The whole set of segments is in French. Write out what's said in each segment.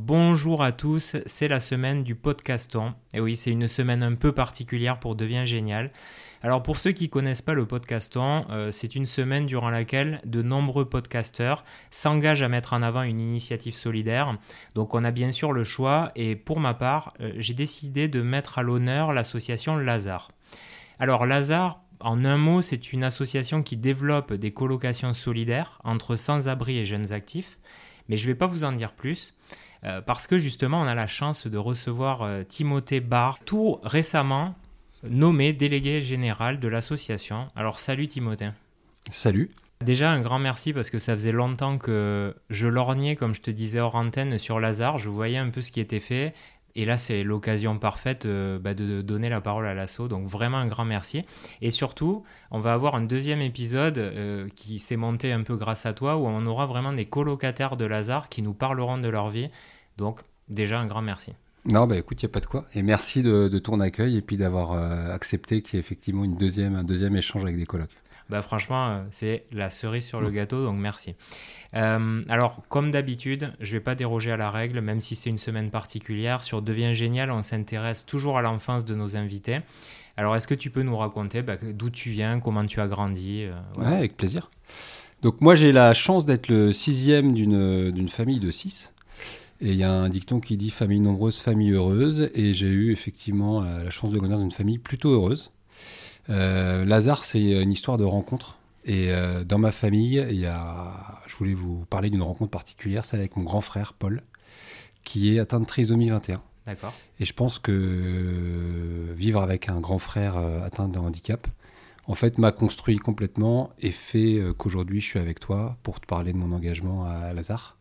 bonjour à tous, c'est la semaine du podcaston. Et oui, c'est une semaine un peu particulière pour Devient Génial. Alors pour ceux qui ne connaissent pas le podcaston, c'est une semaine durant laquelle de nombreux podcasteurs s'engagent à mettre en avant une initiative solidaire. Donc on a bien sûr le choix et pour ma part, j'ai décidé de mettre à l'honneur l'association Lazare. Alors Lazare, en un mot, c'est une association qui développe des colocations solidaires entre sans-abri et jeunes actifs. Mais je ne vais pas vous en dire plus. Parce que justement, on a la chance de recevoir Timothée Barre, tout récemment nommé délégué général de l'association. Alors salut Timothée. Salut. Déjà un grand merci parce que ça faisait longtemps que je lorgnais, comme je te disais hors antenne, sur Lazare. Je voyais un peu ce qui était fait. Et là, c'est l'occasion parfaite de donner la parole à l'asso. Donc vraiment un grand merci. Et surtout, on va avoir un deuxième épisode qui s'est monté un peu grâce à toi, où on aura vraiment des colocataires de Lazare qui nous parleront de leur vie. Donc déjà un grand merci. Non, bah écoute, il n'y a pas de quoi. Et merci de ton accueil et puis d'avoir accepté qu'il y ait effectivement un deuxième échange avec des colocs. Bah franchement, c'est la cerise sur le gâteau, donc merci. Alors, comme d'habitude, je ne vais pas déroger à la règle, même si c'est une semaine particulière. Sur Devient Génial, on s'intéresse toujours à l'enfance de nos invités. Alors, est-ce que tu peux nous raconter d'où tu viens, comment tu as grandi Ouais, avec plaisir. Donc moi, j'ai la chance d'être le sixième d'une famille de 6. Et il y a un dicton qui dit « famille nombreuse, famille heureuse ». Et j'ai eu effectivement la chance de grandir dans une famille plutôt heureuse. Lazare, c'est une histoire de rencontre. Et dans ma famille, je voulais vous parler d'une rencontre particulière, celle avec mon grand frère, Paul, qui est atteint de trisomie 21. D'accord. Et je pense que vivre avec un grand frère atteint de handicap, en fait, m'a construit complètement et fait qu'aujourd'hui, je suis avec toi pour te parler de mon engagement à Lazare.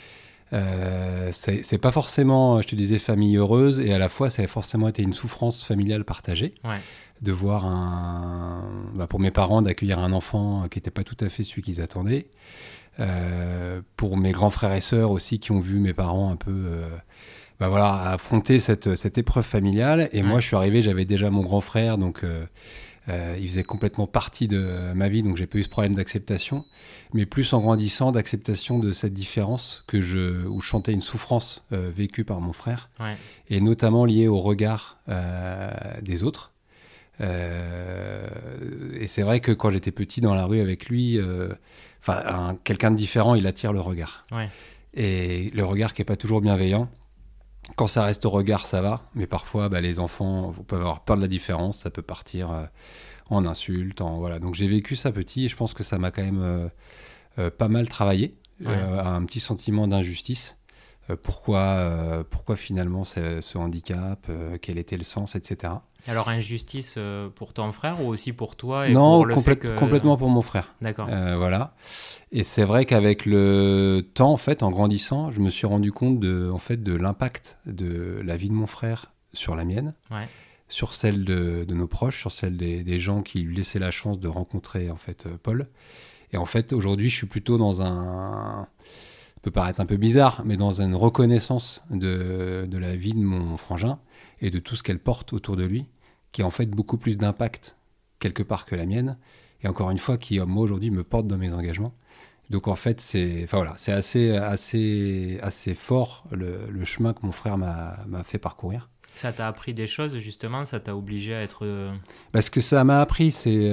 C'est pas forcément, je te disais, famille heureuse, et à la fois, ça a forcément été une souffrance familiale partagée. Ouais. De voir pour mes parents, d'accueillir un enfant qui n'était pas tout à fait celui qu'ils attendaient. Pour mes grands frères et sœurs aussi, qui ont vu mes parents un peu affronter cette épreuve familiale. Et moi, je suis arrivé, j'avais déjà mon grand frère, donc il faisait complètement partie de ma vie, donc j'ai pas eu ce problème d'acceptation, mais plus en grandissant, d'acceptation de cette différence où je chantais une souffrance vécue par mon frère, et notamment liée au regard des autres. Et c'est vrai que quand j'étais petit dans la rue avec lui, quelqu'un de différent, il attire le regard. Ouais. Et le regard qui n'est pas toujours bienveillant. Quand ça reste au regard, ça va. Mais parfois, les enfants peuvent avoir peur de la différence. Ça peut partir en insultes. Voilà. Donc j'ai vécu ça petit et je pense que ça m'a quand même pas mal travaillé. Un petit sentiment d'injustice. Pourquoi finalement ce handicap, quel était le sens, etc. Alors injustice pour ton frère ou aussi pour toi Non, pour le fait que... complètement pour mon frère. D'accord. Voilà. Et c'est vrai qu'avec le temps, en fait, en grandissant, je me suis rendu compte de l'impact de la vie de mon frère sur la mienne, sur celle de nos proches, sur celle des gens qui lui laissaient la chance de rencontrer en fait Paul. Et en fait, aujourd'hui, je suis plutôt dans ça peut paraître un peu bizarre, mais dans une reconnaissance de la vie de mon frangin et de tout ce qu'elle porte autour de lui, qui a en fait beaucoup plus d'impact quelque part que la mienne, et encore une fois, qui moi aujourd'hui me porte dans mes engagements. Donc en fait, c'est assez fort le chemin que mon frère m'a fait parcourir. Ça t'a appris des choses justement, ça t'a obligé à être... Ce que ça m'a appris,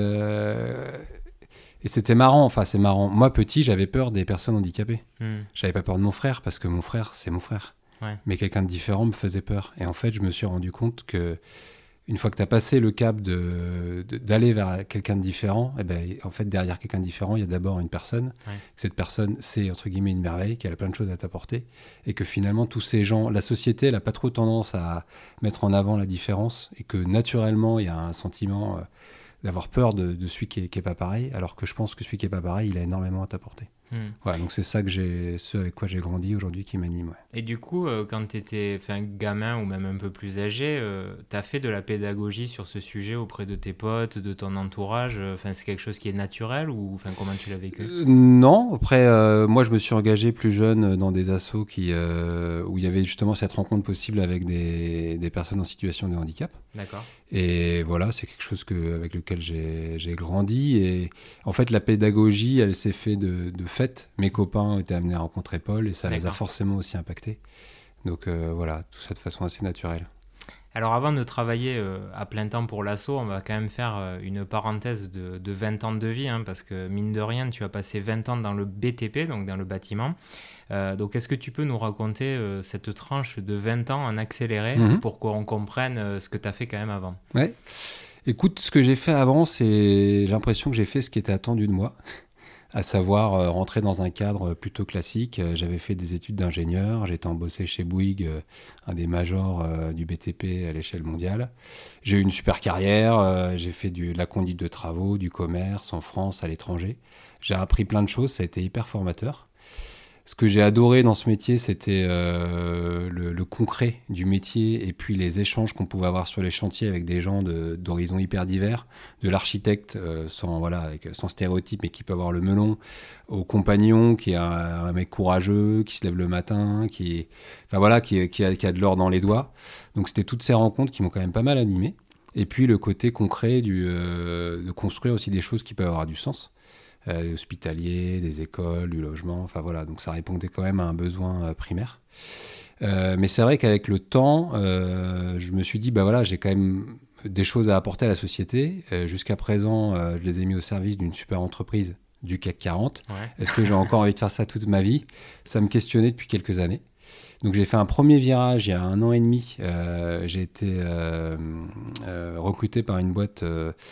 et c'était marrant, c'est marrant. Moi, petit, j'avais peur des personnes handicapées. J'avais pas peur de mon frère, parce que mon frère, c'est mon frère. Ouais. Mais quelqu'un de différent me faisait peur. Et en fait, je me suis rendu compte que une fois que tu as passé le cap d'aller vers quelqu'un de différent, en fait, derrière quelqu'un de différent, il y a d'abord une personne. Ouais. Cette personne, c'est, entre guillemets, une merveille, qui a plein de choses à t'apporter. Et que finalement, tous ces gens, la société, elle n'a pas trop tendance à mettre en avant la différence. Et que naturellement, il y a un sentiment... d'avoir peur de celui qui est pas pareil, alors que je pense que celui qui est pas pareil, il a énormément à t'apporter. Voilà, donc c'est ça ce avec quoi j'ai grandi aujourd'hui qui m'anime. Ouais. Et du coup, quand tu étais gamin ou même un peu plus âgé, tu as fait de la pédagogie sur ce sujet auprès de tes potes, de ton entourage. C'est quelque chose qui est naturel ou comment tu l'as vécu ? Non, après, moi je me suis engagé plus jeune dans des assos où il y avait justement cette rencontre possible avec des personnes en situation de handicap. D'accord. Et voilà, c'est quelque chose avec lequel j'ai grandi. Et en fait, la pédagogie, elle s'est faite de fait. Mes copains étaient amenés à rencontrer Paul et ça les a forcément aussi impactés. Donc voilà, tout ça de façon assez naturelle. Alors avant de travailler à plein temps pour l'assaut, on va quand même faire une parenthèse de 20 ans de vie, hein, parce que mine de rien, tu as passé 20 ans dans le BTP, donc dans le bâtiment. Donc est-ce que tu peux nous raconter cette tranche de 20 ans en accéléré pour qu'on comprenne ce que tu as fait quand même avant? Ouais. Écoute, ce que j'ai fait avant, j'ai l'impression que j'ai fait ce qui était attendu de moi. À savoir rentrer dans un cadre plutôt classique. J'avais fait des études d'ingénieur, j'étais embauché chez Bouygues, un des majors du BTP à l'échelle mondiale. J'ai eu une super carrière, j'ai fait de la conduite de travaux, du commerce en France, à l'étranger. J'ai appris plein de choses, ça a été hyper formateur. Ce que j'ai adoré dans ce métier, c'était le concret du métier et puis les échanges qu'on pouvait avoir sur les chantiers avec des gens d'horizons hyper divers, de l'architecte avec son stéréotype mais qui peut avoir le melon, au compagnon qui est un mec courageux, qui se lève le matin, qui a de l'or dans les doigts. Donc c'était toutes ces rencontres qui m'ont quand même pas mal animé. Et puis le côté concret de construire aussi des choses qui peuvent avoir du sens. Des hospitaliers, des écoles, du logement, enfin voilà, donc ça répondait quand même à un besoin primaire. Mais c'est vrai qu'avec le temps, je me suis dit, bah voilà, j'ai quand même des choses à apporter à la société. Jusqu'à présent, je les ai mis au service d'une super entreprise du CAC 40. Ouais. Est-ce que j'ai encore envie de faire ça toute ma vie? Ça me questionnait depuis quelques années. Donc j'ai fait un premier virage il y a 1 an et demi. J'ai été recruté par une boîte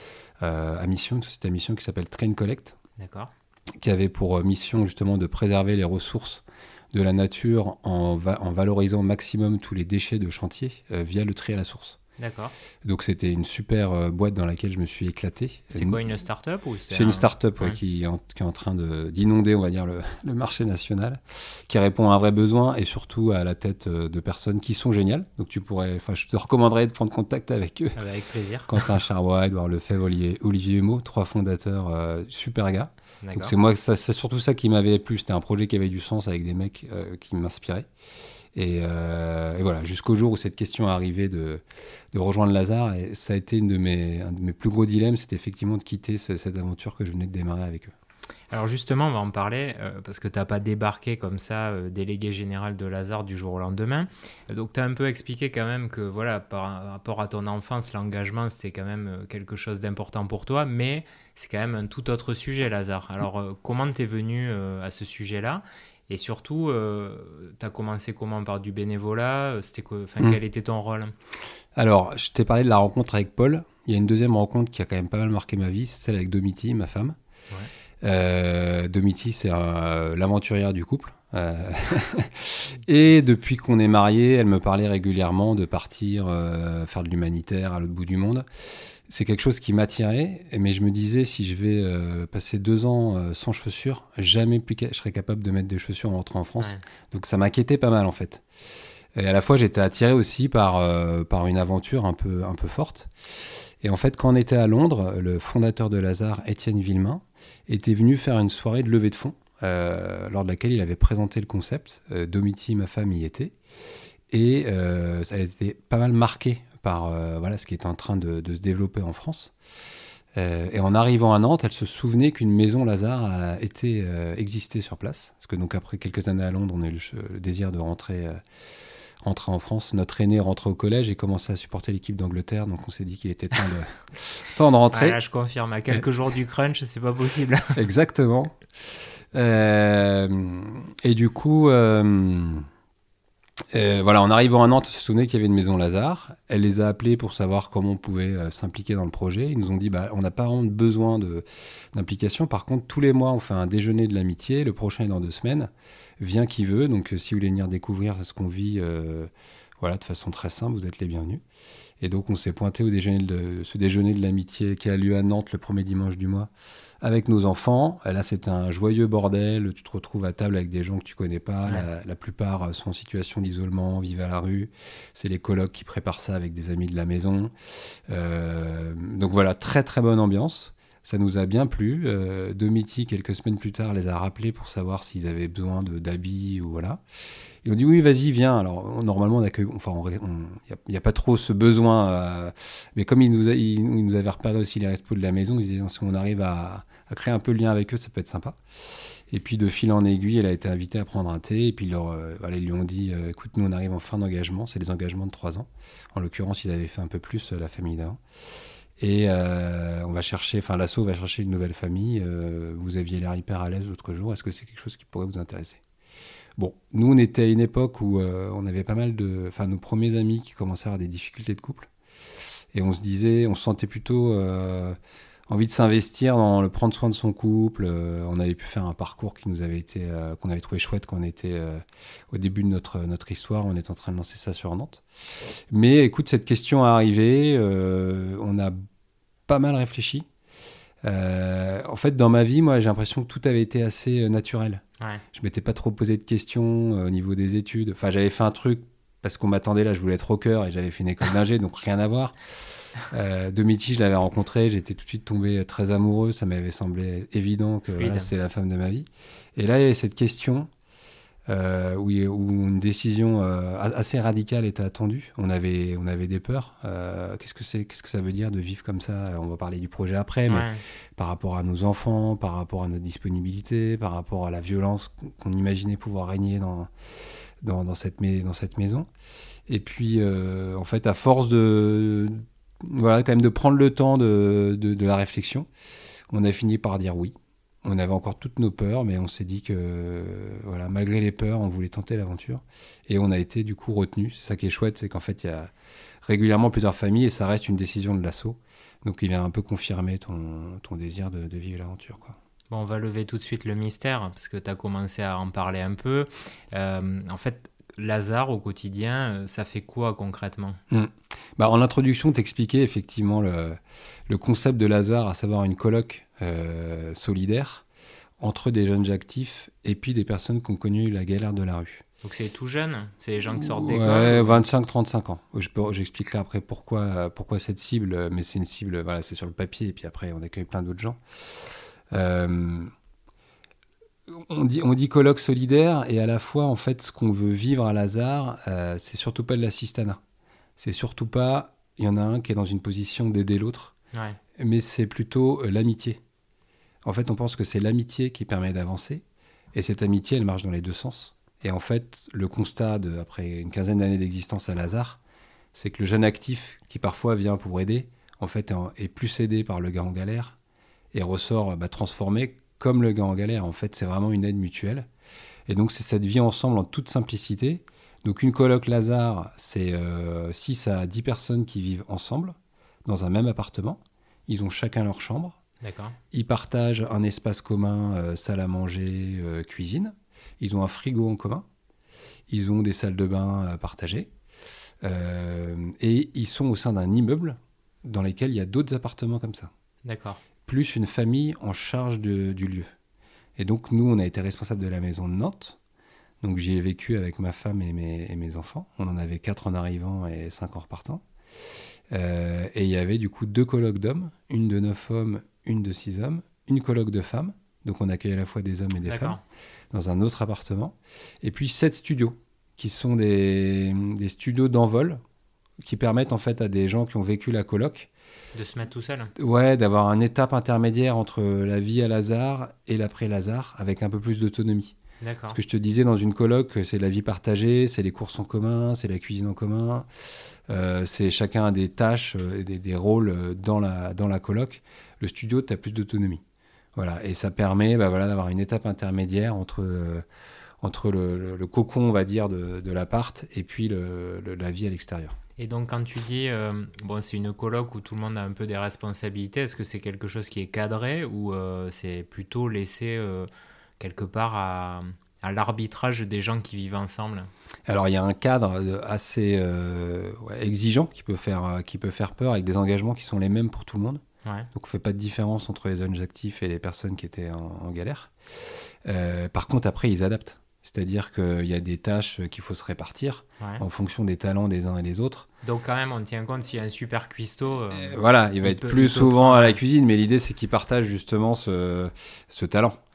à mission, une société à mission qui s'appelle Train Collect. D'accord. Qui avait pour mission justement de préserver les ressources de la nature en valorisant au maximum tous les déchets de chantier via le tri à la source. D'accord. Donc c'était une super boîte dans laquelle je me suis éclaté. C'est quoi, une start-up ou c'est une start-up qui est en train d'inonder, on va dire, le marché national, qui répond à un vrai besoin et surtout à la tête de personnes qui sont géniales. Donc je te recommanderais de prendre contact avec eux. Avec plaisir. Quentin Charrois, Edouard Lefebvre, Olivier Humeau, 3 fondateurs super gars. D'accord. Donc c'est surtout ça qui m'avait plu. C'était un projet qui avait du sens avec des mecs qui m'inspiraient. Et voilà, jusqu'au jour où cette question est arrivée de rejoindre Lazare, et ça a été un de mes plus gros dilemmes, c'était effectivement de quitter cette aventure que je venais de démarrer avec eux. Alors justement, on va en parler, parce que tu n'as pas débarqué comme ça, délégué général de Lazare du jour au lendemain. Donc tu as un peu expliqué quand même que voilà, par rapport à ton enfance, l'engagement, c'était quand même quelque chose d'important pour toi, mais c'est quand même un tout autre sujet, Lazare. Alors comment tu es venu à ce sujet-là? Et surtout, tu as commencé comment? Par du bénévolat? Quel était ton rôle? Alors, je t'ai parlé de la rencontre avec Paul. Il y a une deuxième rencontre qui a quand même pas mal marqué ma vie, c'est celle avec Domiti, ma femme. Ouais. Domiti, c'est l'aventurière du couple. Et depuis qu'on est mariés, elle me parlait régulièrement de partir faire de l'humanitaire à l'autre bout du monde. C'est quelque chose qui m'attirait, mais je me disais, si je vais passer 2 ans sans chaussures, jamais plus je serais capable de mettre des chaussures en rentrant en France. Ouais. Donc ça m'inquiétait pas mal en fait. Et à la fois, j'étais attiré aussi par une aventure un peu forte. Et en fait, quand on était à Londres, le fondateur de Lazare, Étienne Villemain, était venu faire une soirée de levée de fonds, lors de laquelle il avait présenté le concept. Domiti, ma femme, y était. Et ça a été pas mal marqué par ce qui est en train de se développer en France. Et en arrivant à Nantes, elle se souvenait qu'une maison Lazare existait sur place. Parce que donc après quelques années à Londres, on a eu le désir de rentrer en France. Notre aîné rentrait au collège et commençait à supporter l'équipe d'Angleterre. Donc on s'est dit qu'il était temps de rentrer. Ah là, je confirme, à quelques jours du crunch, c'est pas possible. Exactement. Et du coup... en arrivant à Nantes, on se souvenait qu'il y avait une maison Lazare. Elle les a appelés pour savoir comment on pouvait s'impliquer dans le projet. Ils nous ont dit, on n'a pas vraiment besoin d'implication. Par contre, tous les mois, on fait un déjeuner de l'amitié. Le prochain est dans 2 semaines. Viens qui veut. Donc, si vous voulez venir découvrir ce qu'on vit, de façon très simple, vous êtes les bienvenus. Et donc, on s'est pointé ce déjeuner de l'amitié qui a lieu à Nantes le premier dimanche du mois avec nos enfants. Là, c'est un joyeux bordel. Tu te retrouves à table avec des gens que tu connais pas. Ouais. La plupart sont en situation d'isolement, vivent à la rue. C'est les colocs qui préparent ça avec des amis de la maison. Donc voilà, très très bonne ambiance. Ça nous a bien plu. Domiti, quelques semaines plus tard, les a rappelés pour savoir s'ils avaient besoin d'habits ou voilà. Ils ont dit oui, vas-y, viens. Alors normalement, on accueille. Enfin, il n'y a pas trop ce besoin. Mais comme ils nous avaient repéré aussi les respos de la maison, ils disaient si on arrive à à créer un peu le lien avec eux, ça peut être sympa. Et puis de fil en aiguille, elle a été invitée à prendre un thé. Et puis ils lui ont dit écoute, nous on arrive en fin d'engagement, c'est des engagements de 3 ans. En l'occurrence, ils avaient fait un peu plus la famille d'avant. Et l'asso va chercher une nouvelle famille. Vous aviez l'air hyper à l'aise l'autre jour. Est-ce que c'est quelque chose qui pourrait vous intéresser ? Bon, nous on était à une époque où on avait pas mal nos premiers amis qui commençaient à avoir des difficultés de couple. Et on se sentait plutôt envie de s'investir dans le prendre soin de son couple. On avait pu faire un parcours qu'on avait trouvé chouette quand on était au début de notre histoire. On est en train de lancer ça sur Nantes. Mais écoute, cette question est arrivée. On a pas mal réfléchi. En fait, dans ma vie, moi, j'ai l'impression que tout avait été assez naturel. Ouais. Je m'étais pas trop posé de questions au niveau des études. Enfin, j'avais fait un truc parce qu'on m'attendait là, je voulais être rocker et j'avais fait une école d'ingé, donc rien à voir. Domiti, je l'avais rencontrée, j'étais tout de suite tombé très amoureux, ça m'avait semblé évident que c'était la femme de ma vie. Et là, il y avait cette question où une décision assez radicale était attendue. On avait des peurs. Qu'est-ce que ça veut dire de vivre comme ça ? On va parler du projet après, mais par rapport à nos enfants, par rapport à notre disponibilité, par rapport à la violence qu'on imaginait pouvoir régner dans cette maison. Et puis, en fait, à force quand même de prendre le temps de la réflexion, on a fini par dire oui. On avait encore toutes nos peurs, mais on s'est dit que, malgré les peurs, on voulait tenter l'aventure. Et on a été, du coup, retenus. C'est ça qui est chouette, c'est qu'en fait, il y a régulièrement plusieurs familles et ça reste une décision de l'asso. Donc, il vient un peu confirmer ton désir de vivre l'aventure, quoi. Bon, on va lever tout de suite le mystère, parce que tu as commencé à en parler un peu. En fait, Lazare, au quotidien, ça fait quoi concrètement ? En introduction, t'expliquais effectivement le concept de Lazare, à savoir une coloc solidaire entre des jeunes actifs et puis des personnes qui ont connu la galère de la rue. Donc c'est tout jeune ? C'est les gens qui sortent d'école ? Ouais, 25-35 ans. J'expliquerai après pourquoi cette cible, mais c'est une cible, c'est sur le papier, et puis après on accueille plein d'autres gens. On dit colloque solidaire, et à la fois, en fait, ce qu'on veut vivre à Lazare, c'est surtout pas de l'assistanat. C'est surtout pas, il y en a un qui est dans une position d'aider l'autre, mais c'est plutôt l'amitié. En fait, on pense que c'est l'amitié qui permet d'avancer, et cette amitié, elle marche dans les deux sens. Et en fait, le constat, après une quinzaine d'années d'existence à Lazare, c'est que le jeune actif, qui parfois vient pour aider, en fait, est plus aidé par le gars en galère, et ressort transformé comme le gars en galère. En fait, c'est vraiment une aide mutuelle. Et donc, c'est cette vie ensemble en toute simplicité. Donc, une coloc Lazare, c'est 6 à 10 personnes qui vivent ensemble dans un même appartement. Ils ont chacun leur chambre. D'accord. Ils partagent un espace commun, salle à manger, cuisine. Ils ont un frigo en commun. Ils ont des salles de bain partagées. Et ils sont au sein d'un immeuble dans lequel il y a d'autres appartements comme ça. D'accord. Plus une famille en charge du lieu. Et donc, nous, on a été responsables de la maison de Nantes. Donc, j'y ai vécu avec ma femme et mes enfants. On en avait 4 en arrivant et 5 en repartant. Et il y avait du coup 2 colocs d'hommes, une de 9 hommes, une de 6 hommes, une coloc de femmes. Donc, on accueille à la fois des hommes et des femmes dans un autre appartement. Et puis, 7 studios qui sont des studios d'envol qui permettent en fait à des gens qui ont vécu la coloc de se mettre tout seul. Ouais, d'avoir une étape intermédiaire entre la vie à Lazare et l'après-Lazare, avec un peu plus d'autonomie. D'accord. Ce que je te disais dans une coloc, c'est la vie partagée, c'est les courses en commun, c'est la cuisine en commun, c'est chacun a des tâches, des rôles dans la coloc. Le studio, tu as plus d'autonomie. Voilà, et ça permet d'avoir une étape intermédiaire entre le cocon, on va dire, de l'appart et puis la vie à l'extérieur. Et donc, quand tu dis, c'est une coloc où tout le monde a un peu des responsabilités, est-ce que c'est quelque chose qui est cadré ou c'est plutôt laissé quelque part à l'arbitrage des gens qui vivent ensemble ? Alors, il y a un cadre assez exigeant qui peut faire peur, avec des engagements qui sont les mêmes pour tout le monde. Ouais. Donc, on ne fait pas de différence entre les jeunes actifs et les personnes qui étaient en galère. Par contre, après, ils adaptent. C'est-à-dire qu'il y a des tâches qu'il faut se répartir en fonction des talents des uns et des autres. Donc quand même, on tient compte s'il y a un super cuistot. Il va être plus souvent à la cuisine, mais l'idée, c'est qu'il partage justement ce talent.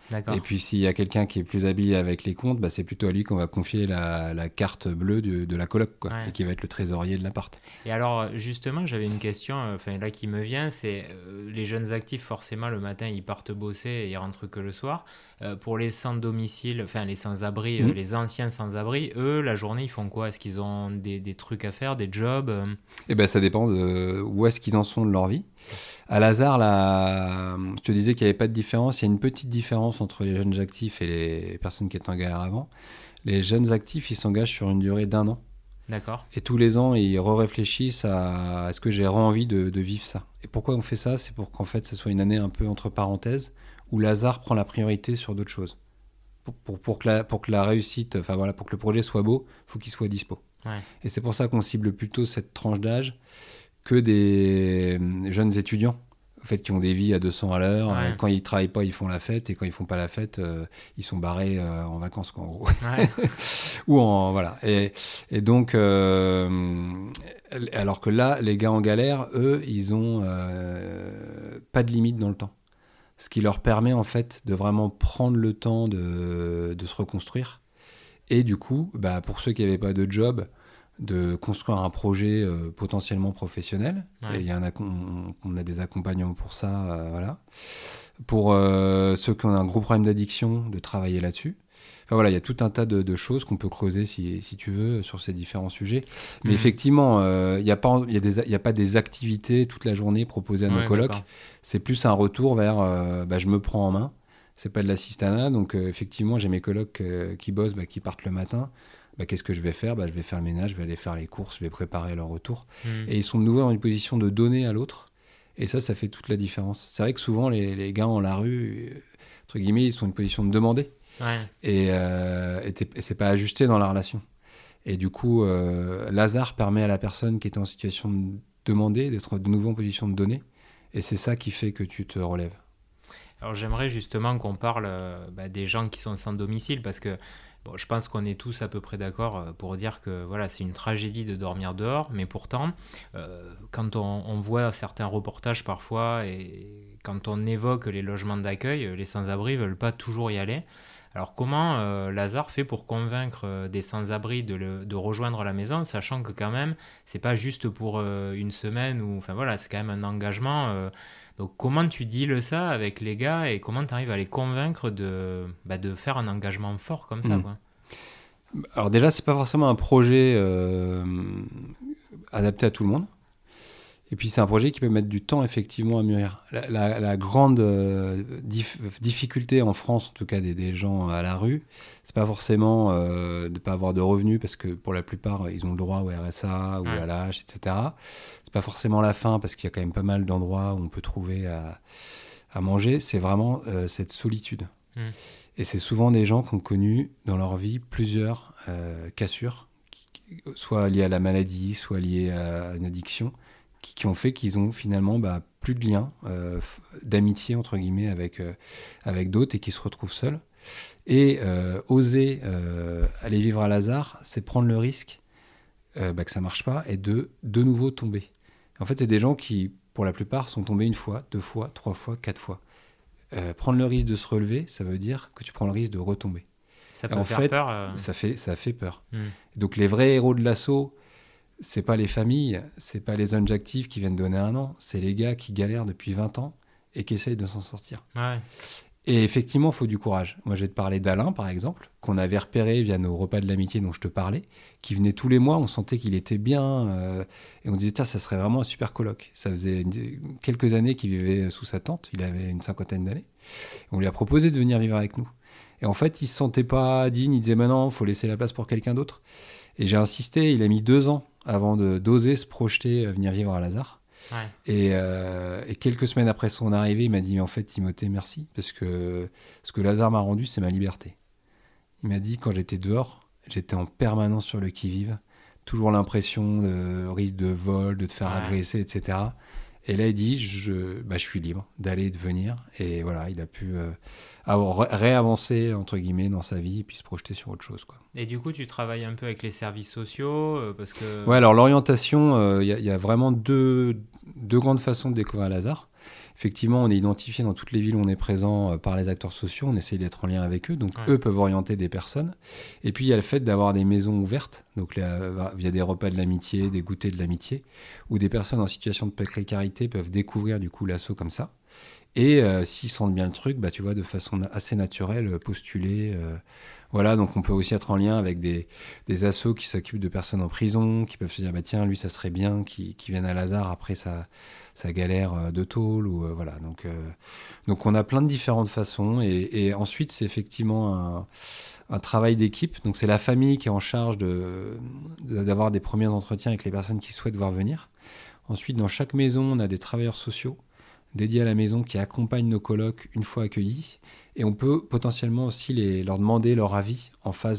Et puis s'il y a quelqu'un qui est plus habile avec les comptes, c'est plutôt à lui qu'on va confier la carte bleue de la coloc, quoi, et qui va être le trésorier de l'appart. Et alors justement, j'avais une question là qui me vient, c'est les jeunes actifs, forcément le matin ils partent bosser et ils rentrent que le soir. Pour les sans-domicile, les sans-abri, les anciens sans-abri, eux la journée ils font quoi? Est-ce qu'ils ont des trucs à faire, des jobs? Ça dépend de où est-ce qu'ils en sont de leur vie. À Lazare, je te disais qu'il n'y avait pas de différence. Il y a une petite différence entre les jeunes actifs et les personnes qui étaient en galère avant. Les jeunes actifs, ils s'engagent sur une durée d'1 an. D'accord. Et tous les ans, ils réfléchissent à est-ce que j'ai envie de vivre ça. Et pourquoi on fait ça? C'est pour qu'en fait, ce soit une année un peu entre parenthèses, où Lazare prend la priorité sur d'autres choses. Pour que la réussite, pour que le projet soit beau, il faut qu'il soit dispo. Ouais. Et c'est pour ça qu'on cible plutôt cette tranche d'âge que des jeunes étudiants qui ont des vies à 200 à l'heure. Ouais. Quand ils travaillent pas, ils font la fête, et quand ils font pas la fête, ils sont barrés en vacances, quoi, en gros. Ouais. Voilà. Et donc, alors que là, les gars en galère, eux, ils ont pas de limite dans le temps. Ce qui leur permet en fait de vraiment prendre le temps de se reconstruire. Et du coup, pour ceux qui n'avaient pas de job, de construire un projet potentiellement professionnel. Ouais. Et on a des accompagnements pour ça, voilà. Pour ceux qui ont un gros problème d'addiction, de travailler là-dessus. Il y a tout un tas de choses qu'on peut creuser si tu veux sur ces différents sujets. Mais effectivement, il n'y a pas des activités toute la journée proposées à nos colocs. D'accord. C'est plus un retour vers je me prends en main. C'est pas de l'assistanat. Donc effectivement, j'ai mes colocs qui bossent, qui partent le matin. Qu'est-ce que je vais faire? Je vais faire le ménage, je vais aller faire les courses, je vais préparer leur retour. Et ils sont de nouveau dans une position de donner à l'autre. Et ça fait toute la différence. C'est vrai que souvent, les gars en la rue, entre guillemets, ils sont dans une position de demander. Ouais. Et c'est pas ajusté dans la relation. Et du coup, Lazare permet à la personne qui est en situation de demander d'être de nouveau en position de donner. Et c'est ça qui fait que tu te relèves. Alors j'aimerais justement qu'on parle des gens qui sont sans domicile, parce que je pense qu'on est tous à peu près d'accord pour dire que voilà, c'est une tragédie de dormir dehors, mais pourtant, quand on voit certains reportages parfois et quand on évoque les logements d'accueil, les sans-abri ne veulent pas toujours y aller. Alors comment Lazare fait pour convaincre des sans-abri de rejoindre la maison, sachant que quand même, c'est pas juste pour une semaine, c'est quand même un engagement. Donc comment tu deals ça avec les gars et comment tu arrives à les convaincre de faire un engagement fort comme ça, quoi? Alors déjà, c'est pas forcément un projet adapté à tout le monde. Et puis c'est un projet qui peut mettre du temps effectivement à mûrir. La grande difficulté en France, en tout cas des gens à la rue, c'est pas forcément de ne pas avoir de revenus, parce que pour la plupart ils ont le droit au RSA ou à l'âge, etc. C'est pas forcément la faim, parce qu'il y a quand même pas mal d'endroits où on peut trouver à manger. C'est vraiment cette solitude. Et c'est souvent des gens qui ont connu dans leur vie plusieurs cassures, soit liées à la maladie, soit liées à une addiction, qui ont fait qu'ils ont finalement plus de lien d'amitié entre guillemets avec d'autres, et qui se retrouvent seuls. Et oser aller vivre à Lazare, c'est prendre le risque que ça marche pas et de nouveau tomber. En fait, c'est des gens qui, pour la plupart, sont tombés 1 fois, 2 fois, 3 fois, 4 fois. Prendre le risque de se relever, ça veut dire que tu prends le risque de retomber. Ça peut faire peur. Ça fait peur. Donc les vrais héros de l'assaut, c'est pas les familles, c'est pas les jeunes actifs qui viennent donner 1 an, c'est les gars qui galèrent depuis 20 ans et qui essayent de s'en sortir. Ouais. Et effectivement, il faut du courage. Moi, je vais te parler d'Alain, par exemple, qu'on avait repéré via nos repas de l'amitié dont je te parlais, qui venait tous les mois, on sentait qu'il était bien, et on disait, tiens, ça serait vraiment un super coloc. Ça faisait quelques années qu'il vivait sous sa tente, il avait une 50aine d'années. On lui a proposé de venir vivre avec nous. Et en fait, il ne se sentait pas digne, il disait, mais non, il faut laisser la place pour quelqu'un d'autre. Et j'ai insisté, il a mis 2 ans avant d'oser se projeter à venir vivre à Lazare. Ouais. Et quelques semaines après son arrivée, il m'a dit, mais en fait, Timothée, merci, parce que ce que Lazare m'a rendu, c'est ma liberté. Il m'a dit, quand j'étais dehors, j'étais en permanence sur le qui-vive, toujours l'impression de risque de vol, de te faire agresser, etc. Et là, il dit, je suis libre d'aller et de venir. Et voilà, il a pu réavancer, entre guillemets, dans sa vie et puis se projeter sur autre chose, quoi. Et du coup, tu travailles un peu avec les services sociaux parce que... Ouais, alors l'orientation, il y a vraiment deux grandes façons de découvrir Lazare. Effectivement, on est identifié dans toutes les villes où on est présent par les acteurs sociaux, on essaye d'être en lien avec eux, donc eux peuvent orienter des personnes. Et puis il y a le fait d'avoir des maisons ouvertes, donc via des repas de l'amitié, des goûters de l'amitié, où des personnes en situation de précarité peuvent découvrir du coup l'asso comme ça. Et s'ils sentent bien le truc, tu vois, de façon assez naturelle, postuler. Voilà, donc on peut aussi être en lien avec des assos qui s'occupent de personnes en prison, qui peuvent se dire, tiens, lui, ça serait bien qu'il vienne à Lazare après sa galère de tôle. Ou, voilà. Donc on a plein de différentes façons. Et ensuite, c'est effectivement un travail d'équipe. Donc c'est la famille qui est en charge d'avoir des premiers entretiens avec les personnes qui souhaitent voir venir. Ensuite, dans chaque maison, on a des travailleurs sociaux dédiés à la maison qui accompagnent nos colocs une fois accueillis. Et on peut potentiellement aussi leur demander leur avis en phase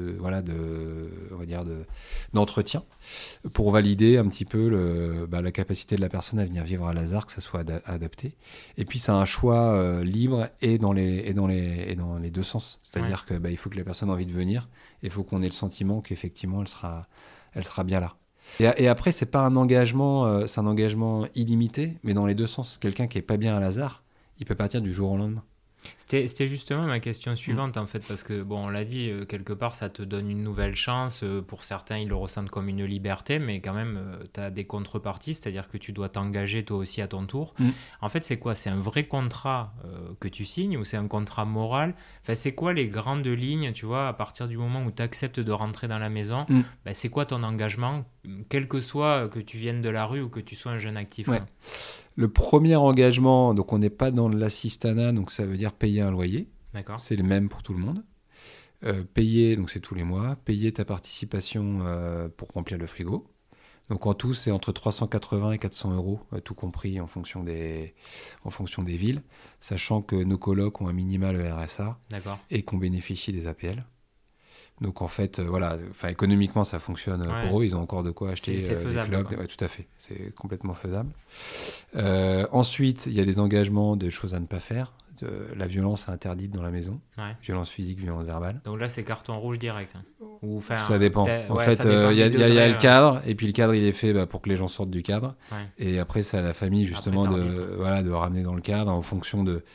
d'entretien pour valider un petit peu la capacité de la personne à venir vivre à Lazare, que ça soit adapté. Et puis, c'est un choix libre et dans les deux sens. C'est-à-dire que il faut que la personne ait envie de venir et il faut qu'on ait le sentiment qu'effectivement, elle sera bien là. Et après, c'est pas un engagement, c'est un engagement illimité, mais dans les deux sens. Quelqu'un qui est pas bien à Lazare, il peut partir du jour au lendemain. C'était justement ma question suivante en fait, parce que on l'a dit, quelque part ça te donne une nouvelle chance, pour certains ils le ressentent comme une liberté, mais quand même tu as des contreparties, c'est-à-dire que tu dois t'engager toi aussi à ton tour. En fait c'est quoi? C'est un vrai contrat que tu signes ou c'est un contrat moral? Enfin, c'est quoi les grandes lignes, tu vois, à partir du moment où tu acceptes de rentrer dans la maison, c'est quoi ton engagement, quel que soit que tu viennes de la rue ou que tu sois un jeune actif? Le premier engagement, donc on n'est pas dans l'assistanat, donc ça veut dire payer un loyer. D'accord. C'est le même pour tout le monde. Payer, donc c'est tous les mois. Payer ta participation pour remplir le frigo. Donc en tout, c'est entre 380 et 400 euros, tout compris en fonction des villes, sachant que nos colocs ont un minima le RSA. D'accord. Et qu'on bénéficie des APL. Donc en fait, économiquement, ça fonctionne pour eux. Ils ont encore de quoi acheter c'est faisable, des clubs. Ouais, tout à fait, c'est complètement faisable. Ensuite, il y a des engagements de choses à ne pas faire. La violence est interdite dans la maison. Violence physique, violence verbale. Donc là, c'est carton rouge direct. Ou, ça dépend. En fait, il y a le cadre, et puis le cadre, il est fait pour que les gens sortent du cadre. Et après, c'est à la famille, justement, de ramener dans le cadre en fonction de...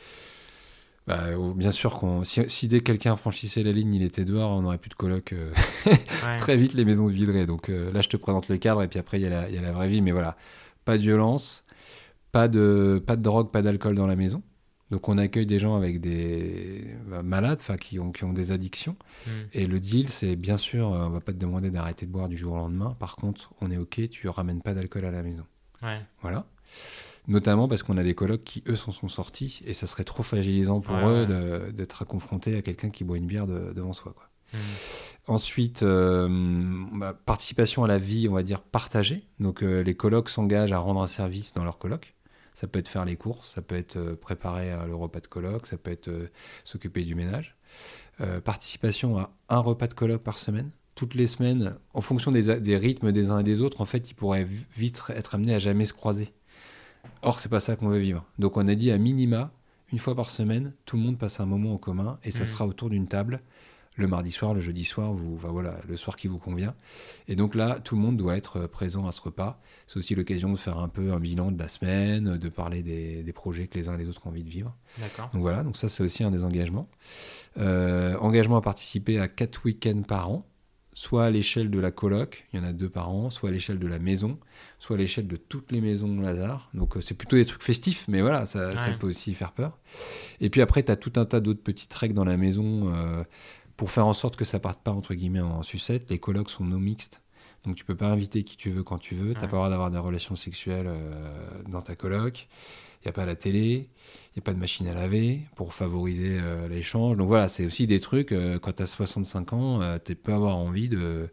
bien sûr, si dès que quelqu'un franchissait la ligne, il était dehors, on n'aurait plus de coloc. Très vite, les maisons se videraient. Donc là, je te présente le cadre, et puis après, il y a la vraie vie. Mais voilà, pas de violence, pas de drogue, pas d'alcool dans la maison. Donc on accueille des gens avec des malades, qui ont des addictions. Et le deal, c'est bien sûr, on va pas te demander d'arrêter de boire du jour au lendemain. Par contre, on est OK, tu ramènes pas d'alcool à la maison. Voilà. Notamment parce qu'on a des colocs qui, eux, s'en sont sortis et ça serait trop fragilisant pour eux d'être confrontés à quelqu'un qui boit une bière devant soi, quoi. Ensuite, participation à la vie, on va dire, partagée. Donc, les colocs s'engagent à rendre un service dans leur coloc. Ça peut être faire les courses, ça peut être préparer le repas de coloc, ça peut être s'occuper du ménage. Participation à un repas de coloc par semaine. Toutes les semaines, en fonction des rythmes des uns et des autres, en fait, ils pourraient vite être amenés à jamais se croiser. Or, c'est pas ça qu'on veut vivre. Donc, on a dit à minima, une fois par semaine, tout le monde passe un moment en commun et ça sera autour d'une table, le mardi soir, le jeudi soir, le soir qui vous convient. Et donc là, tout le monde doit être présent à ce repas. C'est aussi l'occasion de faire un peu un bilan de la semaine, de parler des projets que les uns et les autres ont envie de vivre. D'accord. Donc voilà, donc ça, c'est aussi un des engagements. Engagement à participer à 4 week-ends par an, soit à l'échelle de la coloc, il y en a 2 par an, soit à l'échelle de la maison, soit à l'échelle de toutes les maisons de Lazare. Donc c'est plutôt des trucs festifs, mais voilà, ça peut aussi faire peur. Et puis après, tu as tout un tas d'autres petites règles dans la maison pour faire en sorte que ça parte pas, entre guillemets, en sucette. Les colocs sont non mixtes, donc tu peux pas inviter qui tu veux quand tu veux. Tu n'as pas le droit d'avoir des relations sexuelles dans ta coloc. Il n'y a pas la télé, il n'y a pas de machine à laver pour favoriser l'échange. Donc voilà, c'est aussi des trucs, quand tu as 65 ans, tu peux avoir envie de...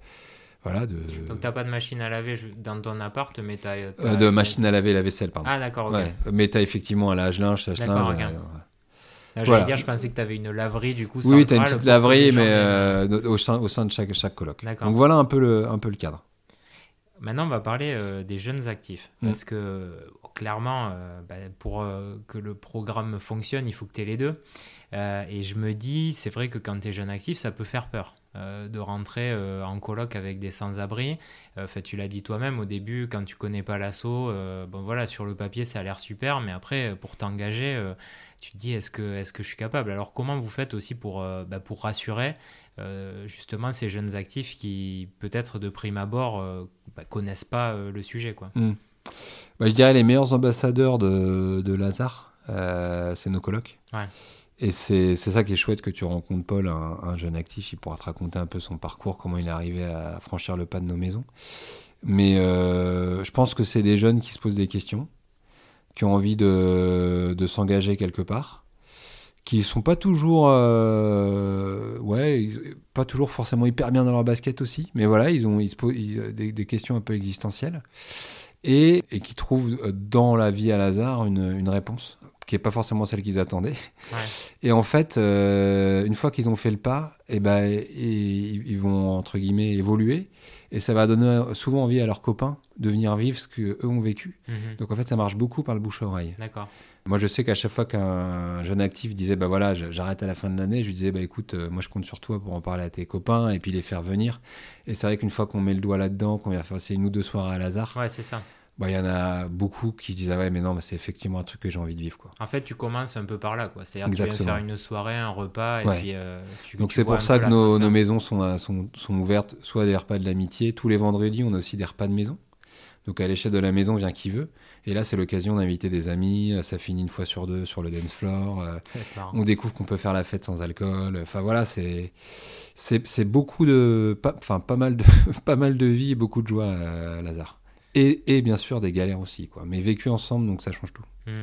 Donc tu n'as pas de machine à laver dans ton appart, mais tu as... de machine à laver la vaisselle, pardon. Ah d'accord, ok. Ouais, mais tu as effectivement un lave-linge, sèche-linge... J'allais dire, je pensais que tu avais une laverie du coup. Oui, tu as une petite laverie, mais au sein de chaque coloc. D'accord. Donc voilà un peu le cadre. Maintenant, on va parler des jeunes actifs. Parce que clairement, pour que le programme fonctionne, il faut que tu aies les deux. Et je me dis, c'est vrai que quand tu es jeune actif, ça peut faire peur. de rentrer en coloc avec des sans-abri. Tu l'as dit toi-même au début, quand tu connais pas l'asso, sur le papier ça a l'air super, mais après pour t'engager, tu te dis est-ce que je suis capable? Alors comment vous faites aussi pour rassurer justement ces jeunes actifs qui peut-être de prime abord connaissent pas le sujet, quoi. Je dirais les meilleurs ambassadeurs de Lazare, c'est nos colocs. Ouais. Et c'est ça qui est chouette, que tu rencontres Paul, un jeune actif. Il pourra te raconter un peu son parcours, comment il est arrivé à franchir le pas de nos maisons. Mais je pense que c'est des jeunes qui se posent des questions, qui ont envie de s'engager quelque part, qui sont pas toujours pas toujours forcément hyper bien dans leur basket aussi, mais voilà, ils se posent des questions un peu existentielles, et qui trouvent dans la vie à Lazare une réponse qui n'est pas forcément celle qu'ils attendaient. Ouais. Et en fait, une fois qu'ils ont fait le pas, ils vont, entre guillemets, évoluer. Et ça va donner souvent envie à leurs copains de venir vivre ce qu'eux ont vécu. Mm-hmm. Donc en fait, ça marche beaucoup par le bouche-à-oreille. D'accord. Moi, je sais qu'à chaque fois qu'un jeune actif disait j'arrête à la fin de l'année, je lui disais écoute, moi je compte sur toi pour en parler à tes copains et puis les faire venir. Et c'est vrai qu'une fois qu'on met le doigt là-dedans, qu'on vient faire 1 ou 2 soirées à Lazare, ouais, c'est ça. Il y en a beaucoup qui disent mais non, c'est effectivement un truc que j'ai envie de vivre, quoi. En fait, tu commences un peu par là, quoi. C'est-à-dire que tu viens faire une soirée, un repas, et puis donc c'est pour ça que nos maisons sont ouvertes, soit des repas de l'amitié. Tous les vendredis, on a aussi des repas de maison. Donc à l'échelle de la maison, vient qui veut. Et là, c'est l'occasion d'inviter des amis. Ça finit 1 fois sur 2 sur le dance floor. On découvre qu'on peut faire la fête sans alcool. Enfin voilà, c'est beaucoup pas mal de vie et beaucoup de joie à Lazare. Et bien sûr des galères aussi, quoi. Mais vécu ensemble, donc ça change tout.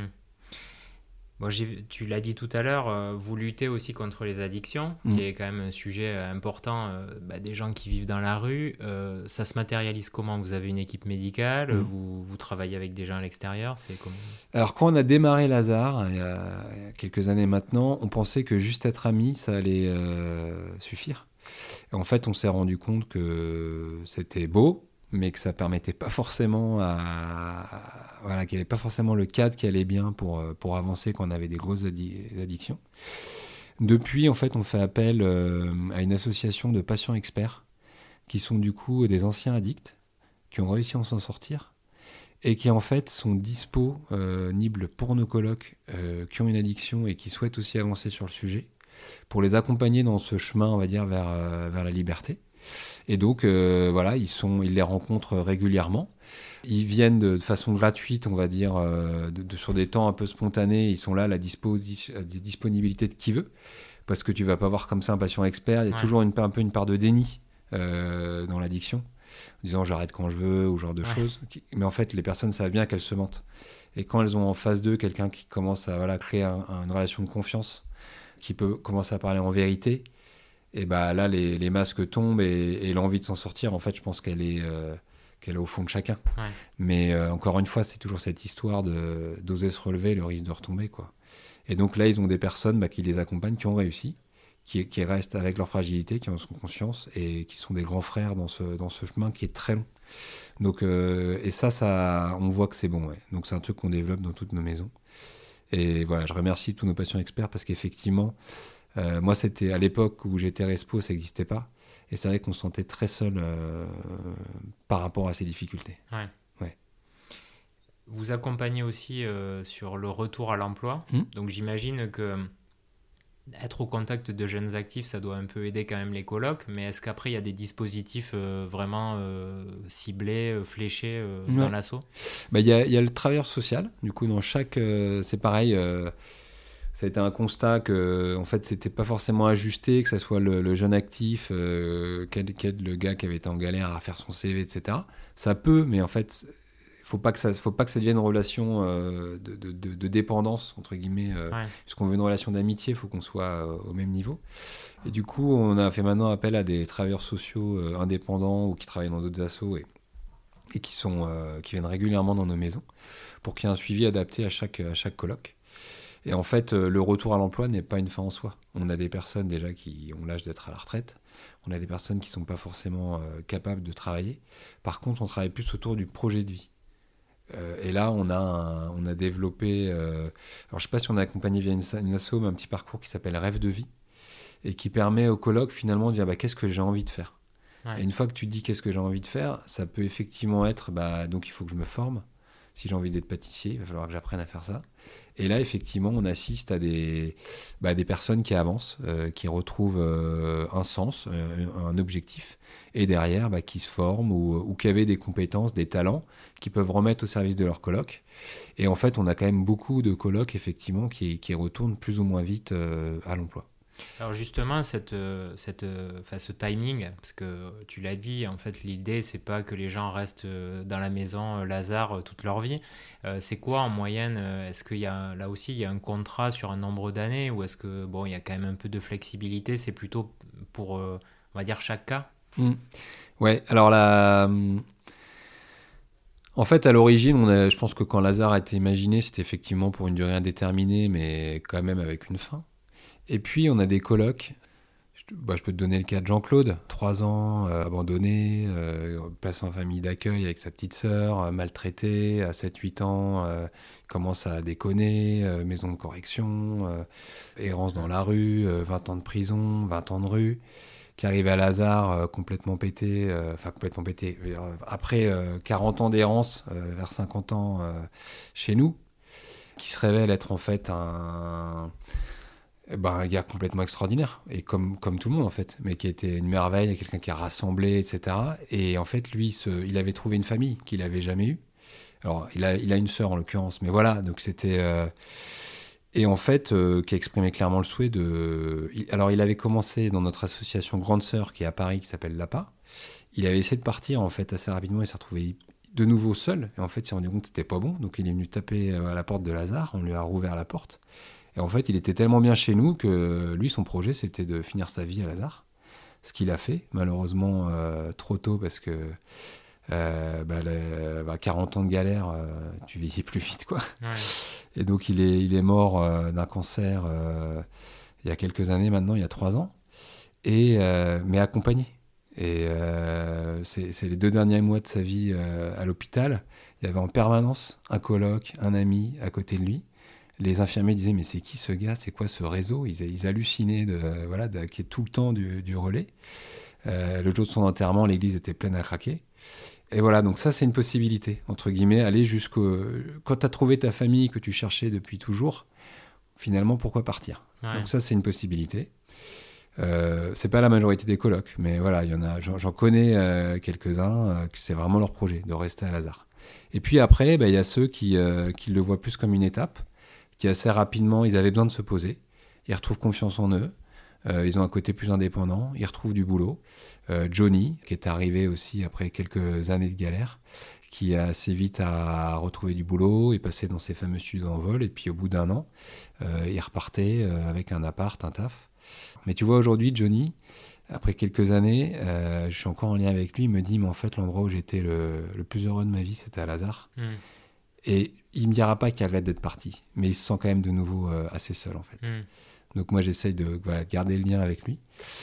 Bon, tu l'as dit tout à l'heure, vous luttez aussi contre les addictions, qui est quand même un sujet important des gens qui vivent dans la rue. Ça se matérialise comment? Vous avez une équipe médicale, vous travaillez avec des gens à l'extérieur, c'est comment? Alors quand on a démarré Lazare, il y a quelques années maintenant, on pensait que juste être amis, ça allait suffire. Et en fait, on s'est rendu compte que c'était beau, mais que ça permettait pas forcément qu'il n'y avait pas forcément le cadre qui allait bien pour avancer quand on avait des grosses addictions. Depuis, en fait, on fait appel à une association de patients experts qui sont du coup des anciens addicts qui ont réussi à s'en sortir et qui en fait sont disponibles pour nos colocs qui ont une addiction et qui souhaitent aussi avancer sur le sujet, pour les accompagner dans ce chemin, on va dire, vers la liberté. Et donc, ils les rencontrent régulièrement. Ils viennent de façon gratuite, on va dire, sur des temps un peu spontanés. Ils sont là à la disponibilité de qui veut. Parce que tu ne vas pas voir comme ça un patient expert. Il y a toujours un peu une part de déni dans l'addiction, en disant j'arrête quand je veux, ou genre de choses. Mais en fait, les personnes savent bien qu'elles se mentent. Et quand elles ont en face d'eux quelqu'un qui commence à créer une relation de confiance, qui peut commencer à parler en vérité, et là, les masques tombent et l'envie de s'en sortir, en fait, je pense qu'elle est au fond de chacun. Ouais. Mais encore une fois, c'est toujours cette histoire d'oser se relever, le risque de retomber, quoi. Et donc là, ils ont des personnes qui les accompagnent, qui ont réussi, qui restent avec leur fragilité, qui en sont conscients et qui sont des grands frères dans ce chemin qui est très long. Donc, et ça, on voit que c'est bon. Ouais. Donc c'est un truc qu'on développe dans toutes nos maisons. Et voilà, je remercie tous nos patients experts parce qu'effectivement, moi, c'était à l'époque où j'étais respo, ça n'existait pas. Et c'est vrai qu'on se sentait très seul par rapport à ces difficultés. Ouais. Vous accompagnez aussi sur le retour à l'emploi. Donc, j'imagine que être au contact de jeunes actifs, ça doit un peu aider quand même les colocs. Mais est-ce qu'après, il y a des dispositifs vraiment ciblés, fléchés dans l'asso? Il y a le travailleur social. Du coup, dans chaque... c'est pareil... ça a été un constat que en fait c'était pas forcément ajusté, que ça soit le jeune actif qu'aide le gars qui avait été en galère à faire son CV, etc. Ça peut, mais en fait faut pas que ça devienne une relation de dépendance entre guillemets, puisqu'on veut une relation d'amitié, il faut qu'on soit au même niveau. Et du coup on a fait maintenant appel à des travailleurs sociaux indépendants ou qui travaillent dans d'autres assos et qui viennent régulièrement dans nos maisons pour qu'il y ait un suivi adapté à chaque coloc. Et en fait, le retour à l'emploi n'est pas une fin en soi. On a des personnes déjà qui ont l'âge d'être à la retraite. On a des personnes qui ne sont pas forcément capables de travailler. Par contre, on travaille plus autour du projet de vie. Et là, on a développé... alors, je ne sais pas si on a accompagné via une asso, mais un petit parcours qui s'appelle Rêve de vie. et qui permet au coloc finalement de dire qu'est-ce que j'ai envie de faire. Ouais. Et une fois que tu te dis qu'est-ce que j'ai envie de faire, ça peut effectivement être donc il faut que je me forme. Si j'ai envie d'être pâtissier, il va falloir que j'apprenne à faire ça. Et là, effectivement, on assiste à des personnes qui avancent, qui retrouvent un sens, un objectif, et derrière, qui se forment ou qui avaient des compétences, des talents, qui peuvent remettre au service de leur coloc. Et en fait, on a quand même beaucoup de colocs, effectivement, qui retournent plus ou moins vite à l'emploi. Alors justement, ce timing, parce que tu l'as dit, en fait, l'idée, c'est pas que les gens restent dans la maison Lazare toute leur vie. C'est quoi en moyenne? Est-ce qu'il y a, là aussi, il y a un contrat sur un nombre d'années ou est-ce que, il y a quand même un peu de flexibilité? C'est plutôt pour, on va dire, chaque cas? Ouais, alors là... En fait, à l'origine, je pense que quand Lazare a été imaginé, c'était effectivement pour une durée indéterminée, mais quand même avec une fin. Et puis, on a des colocs. Je peux te donner le cas de Jean-Claude, 3 ans, abandonné, placé en famille d'accueil avec sa petite sœur, maltraité, à 7-8 ans, commence à déconner, maison de correction, errance dans la rue, 20 ans de prison, 20 ans de rue, qui arrive à Lazare complètement pété, après 40 ans d'errance, vers 50 ans chez nous, qui se révèle être en fait un gars complètement extraordinaire, et comme tout le monde en fait, mais qui était une merveille, quelqu'un qui a rassemblé, etc. Et en fait, lui, il avait trouvé une famille qu'il n'avait jamais eue. Alors, il a une sœur en l'occurrence, mais voilà, donc c'était... Et en fait, qui exprimait clairement le souhait de... Alors, il avait commencé dans notre association Grande Sœur, qui est à Paris, qui s'appelle l'APA. Il avait essayé de partir, en fait, assez rapidement, il s'est retrouvé de nouveau seul, et en fait, il s'est rendu compte que c'était pas bon, donc il est venu taper à la porte de Lazare, on lui a rouvert la porte. Et en fait, il était tellement bien chez nous que lui, son projet, c'était de finir sa vie à Lazare. Ce qu'il a fait, malheureusement, trop tôt, parce que 40 ans de galère, tu vieillis plus vite, quoi. Ouais. Et donc, il est mort d'un cancer il y a quelques années maintenant, il y a 3 ans, mais accompagné. Et c'est les 2 derniers mois de sa vie à l'hôpital. Il y avait en permanence un coloc, un ami à côté de lui. Les infirmiers disaient, mais c'est qui ce gars? C'est quoi ce réseau? Ils hallucinaient qu'il y ait tout le temps du relais. Le jour de son enterrement, l'église était pleine à craquer. Et voilà, donc ça, c'est une possibilité, entre guillemets, aller jusqu'au... Quand tu as trouvé ta famille que tu cherchais depuis toujours, finalement, pourquoi partir? Ouais. Donc ça, c'est une possibilité. C'est pas la majorité des colocs, mais voilà, il y en a, j'en connais quelques-uns, que c'est vraiment leur projet, de rester à Lazare. Et puis après, il y a ceux qui le voient plus comme une étape, qui assez rapidement, ils avaient besoin de se poser, ils retrouvent confiance en eux, ils ont un côté plus indépendant, ils retrouvent du boulot. Johnny, qui est arrivé aussi après quelques années de galère, qui a assez vite à retrouver du boulot, est passé dans ses fameux studios d'envol, et puis au bout d'1 an, il repartait avec un appart, un taf. Mais tu vois, aujourd'hui, Johnny, après quelques années, je suis encore en lien avec lui, il me dit, mais en fait, l'endroit où j'étais le plus heureux de ma vie, c'était à Lazare. Et il me dira pas qu'il regrette d'être parti, mais il se sent quand même de nouveau assez seul, en fait. Donc moi, j'essaye de garder le lien avec lui.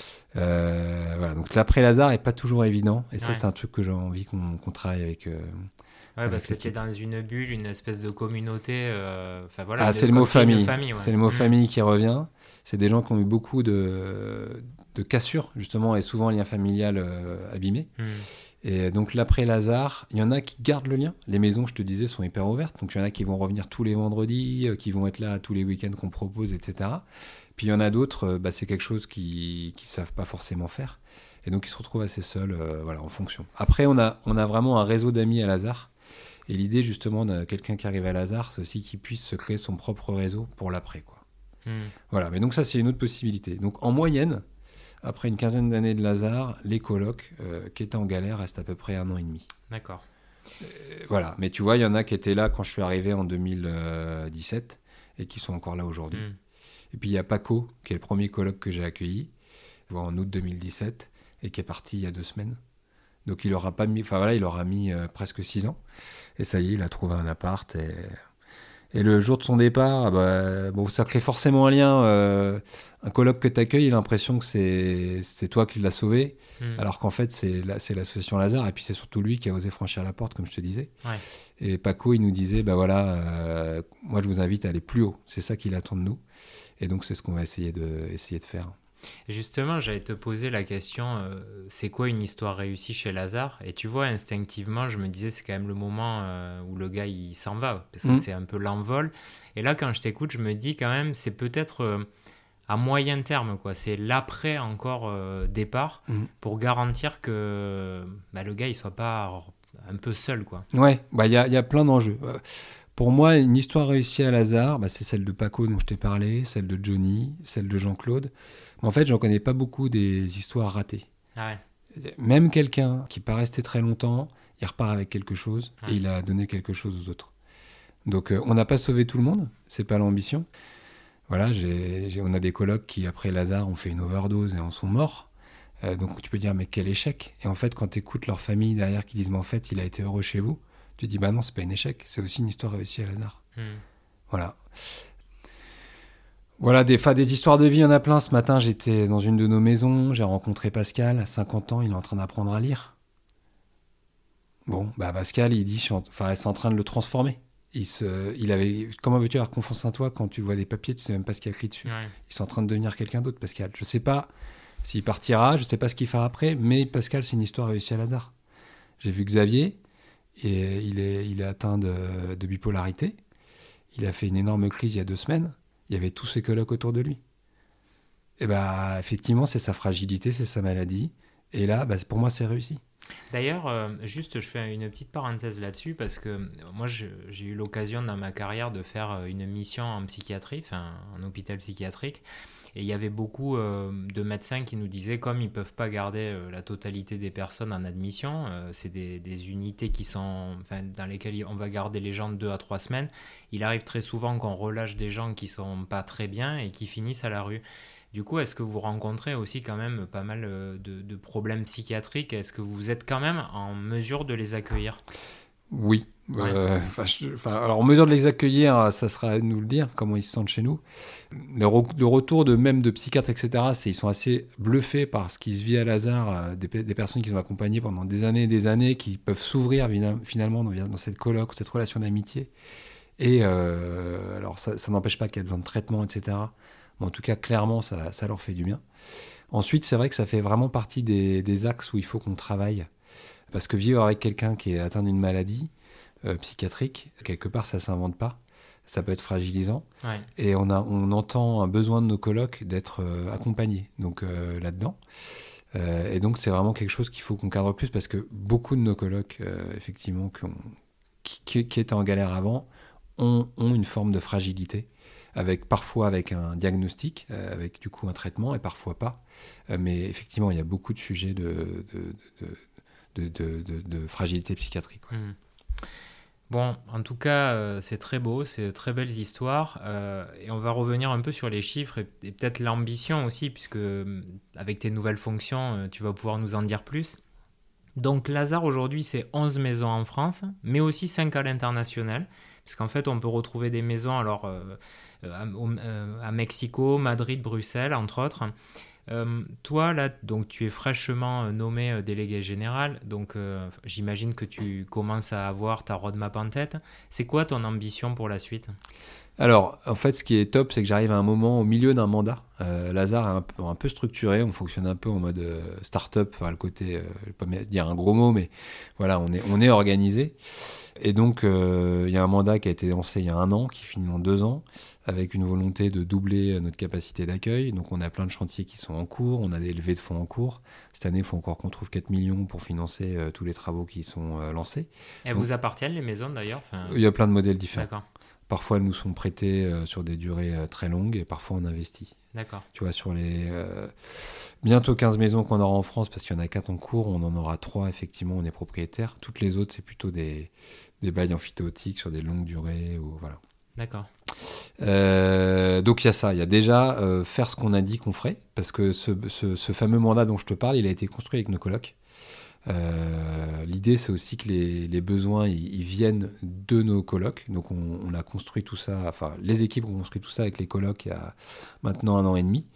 Donc l'après-Lazare est pas toujours évident, et ça, c'est un truc que j'ai envie qu'on travaille avec... parce que tu es dans une bulle, une espèce de communauté. C'est le mot famille. Ouais. C'est le mot famille qui revient. C'est des gens qui ont eu beaucoup de cassures, justement, et souvent un lien familial abîmé. Et donc l'après-Lazare, il y en a qui gardent le lien. Les maisons, je te disais, sont hyper ouvertes. Donc il y en a qui vont revenir tous les vendredis, qui vont être là tous les week-ends qu'on propose, etc. Puis il y en a d'autres, c'est quelque chose qu'ils ne savent pas forcément faire. Et donc ils se retrouvent assez seuls en fonction. Après, on a vraiment un réseau d'amis à Lazare. Et l'idée, justement, de quelqu'un qui arrive à Lazare, c'est aussi qu'il puisse se créer son propre réseau pour l'après, quoi. Voilà, mais donc ça, c'est une autre possibilité. Donc en moyenne, après une quinzaine d'années de Lazare, les colocs qui étaient en galère restent à peu près 1 an et demi. D'accord. Voilà, mais tu vois, il y en a qui étaient là quand je suis arrivé en 2017 et qui sont encore là aujourd'hui. Et puis il y a Paco, qui est le premier coloc que j'ai accueilli en août 2017 et qui est parti il y a 2 semaines. Donc il aura mis presque 6 ans. Et ça y est, il a trouvé un appart. Et le jour de son départ, ça crée forcément un lien. Un coloc que tu accueilles, il a l'impression que c'est toi qui l'as sauvé. Alors qu'en fait, c'est l'association Lazare. Et puis c'est surtout lui qui a osé franchir la porte, comme je te disais. Ouais. Et Paco, il nous disait, moi je vous invite à aller plus haut. C'est ça qu'il attend de nous. Et donc c'est ce qu'on va essayer de faire. Justement, j'allais te poser la question, c'est quoi une histoire réussie chez Lazare? Et tu vois, instinctivement, je me disais, c'est quand même le moment où le gars, il s'en va, parce que c'est un peu l'envol. Et là, quand je t'écoute, je me dis quand même, c'est peut-être à moyen terme, quoi. C'est l'après encore départ pour garantir que le gars, il soit pas un peu seul, quoi. Ouais, y a plein d'enjeux. Pour moi, une histoire réussie à Lazare, c'est celle de Paco dont je t'ai parlé, celle de Johnny, celle de Jean-Claude. Mais en fait, j'en connais pas beaucoup des histoires ratées. Ah ouais. Même quelqu'un qui pas resté très longtemps, il repart avec quelque chose et il a donné quelque chose aux autres. Donc, on n'a pas sauvé tout le monde, c'est pas l'ambition. Voilà, on a des colocs qui, après Lazare, ont fait une overdose et en sont morts. Donc, tu peux dire, mais quel échec. Et en fait, quand tu écoutes leur famille derrière qui disent, mais en fait, il a été heureux chez vous, tu dis, bah non, c'est pas un échec, c'est aussi une histoire réussie à Lazare. Voilà. Voilà, des histoires de vie, il y en a plein. Ce matin, j'étais dans une de nos maisons, j'ai rencontré Pascal, à 50 ans, il est en train d'apprendre à lire. Bon, Pascal, il dit, c'est en train de le transformer. Comment veux-tu avoir confiance en toi quand tu vois des papiers, tu sais même pas ce qu'il y a écrit dessus. Ouais. Ils sont en train de devenir quelqu'un d'autre, Pascal. Je sais pas s'il partira, je sais pas ce qu'il fera après, mais Pascal, c'est une histoire réussie à Lazare. J'ai vu Xavier, et il est atteint de bipolarité. Il a fait une énorme crise il y a 2 semaines. Il y avait tous ses colocs autour de lui. Et effectivement, c'est sa fragilité, c'est sa maladie. Et là, pour moi, c'est réussi. D'ailleurs, juste, je fais une petite parenthèse là-dessus parce que moi, j'ai eu l'occasion dans ma carrière de faire une mission en psychiatrie, en hôpital psychiatrique. Et il y avait beaucoup de médecins qui nous disaient, comme ils ne peuvent pas garder la totalité des personnes en admission, c'est des unités dans lesquelles on va garder les gens de 2 à 3 semaines, il arrive très souvent qu'on relâche des gens qui ne sont pas très bien et qui finissent à la rue. Du coup, est-ce que vous rencontrez aussi quand même pas mal de problèmes psychiatriques? Est-ce que vous êtes quand même en mesure de les accueillir? Oui. Ouais. Alors, en mesure de les accueillir, ça sera à nous le dire, comment ils se sentent chez nous. Le retour même de psychiatres, etc., ils sont assez bluffés par ce qui se vit à Lazare, des personnes qui sont accompagnées pendant des années et des années, qui peuvent s'ouvrir finalement dans cette colloque, cette relation d'amitié. Et alors, ça n'empêche pas qu'il y a besoin de traitement, etc., mais en tout cas, clairement, ça leur fait du bien. Ensuite, c'est vrai que ça fait vraiment partie des axes où il faut qu'on travaille. Parce que vivre avec quelqu'un qui est atteint d'une maladie psychiatrique, quelque part, ça ne s'invente pas. Ça peut être fragilisant. Ouais. Et on entend un besoin de nos colocs d'être accompagnés là-dedans. Et donc, c'est vraiment quelque chose qu'il faut qu'on cadre plus parce que beaucoup de nos colocs, effectivement, qui étaient en galère avant, ont une forme de fragilité. Parfois avec un diagnostic, avec du coup un traitement, et parfois pas. Mais effectivement, il y a beaucoup de sujets de fragilité psychiatrique. Ouais. Bon, en tout cas, c'est très beau, c'est de très belles histoires. Et on va revenir un peu sur les chiffres et peut-être l'ambition aussi, puisque avec tes nouvelles fonctions, tu vas pouvoir nous en dire plus. Donc Lazare, aujourd'hui, c'est 11 maisons en France, mais aussi 5 à l'international. Parce qu'en fait, on peut retrouver des maisons à Mexico, Madrid, Bruxelles, entre autres. Toi, là, donc, tu es fraîchement nommé délégué général. Donc, j'imagine que tu commences à avoir ta roadmap en tête. C'est quoi ton ambition pour la suite ? Alors, en fait, ce qui est top, c'est que j'arrive à un moment au milieu d'un mandat. Lazare est un peu structuré, on fonctionne un peu en mode start-up, le côté, je ne vais pas dire un gros mot, mais voilà, on est organisé. Et donc, il y a un mandat qui a été lancé il y a 1 an, qui finit dans 2 ans, avec une volonté de doubler notre capacité d'accueil. Donc, on a plein de chantiers qui sont en cours, on a des levées de fonds en cours. Cette année, il faut encore qu'on trouve 4 millions pour financer tous les travaux qui sont lancés. Elles vous appartiennent, les maisons, d'ailleurs ? Il y a plein de modèles différents. D'accord. Parfois, elles nous sont prêtées sur des durées très longues et parfois on investit. D'accord. Tu vois, sur les bientôt 15 maisons qu'on aura en France, parce qu'il y en a 4 en cours, on en aura 3, effectivement, on est propriétaire. Toutes les autres, c'est plutôt des bails amphithéotiques sur des longues durées. Voilà. D'accord. Donc il y a ça, il y a déjà faire ce qu'on a dit qu'on ferait, parce que ce fameux mandat dont je te parle, il a été construit avec nos colocs. L'idée, c'est aussi que les besoins ils viennent de nos colocs. Donc on a construit tout ça, les équipes ont construit tout ça avec les colocs il y a maintenant 1 an et demi.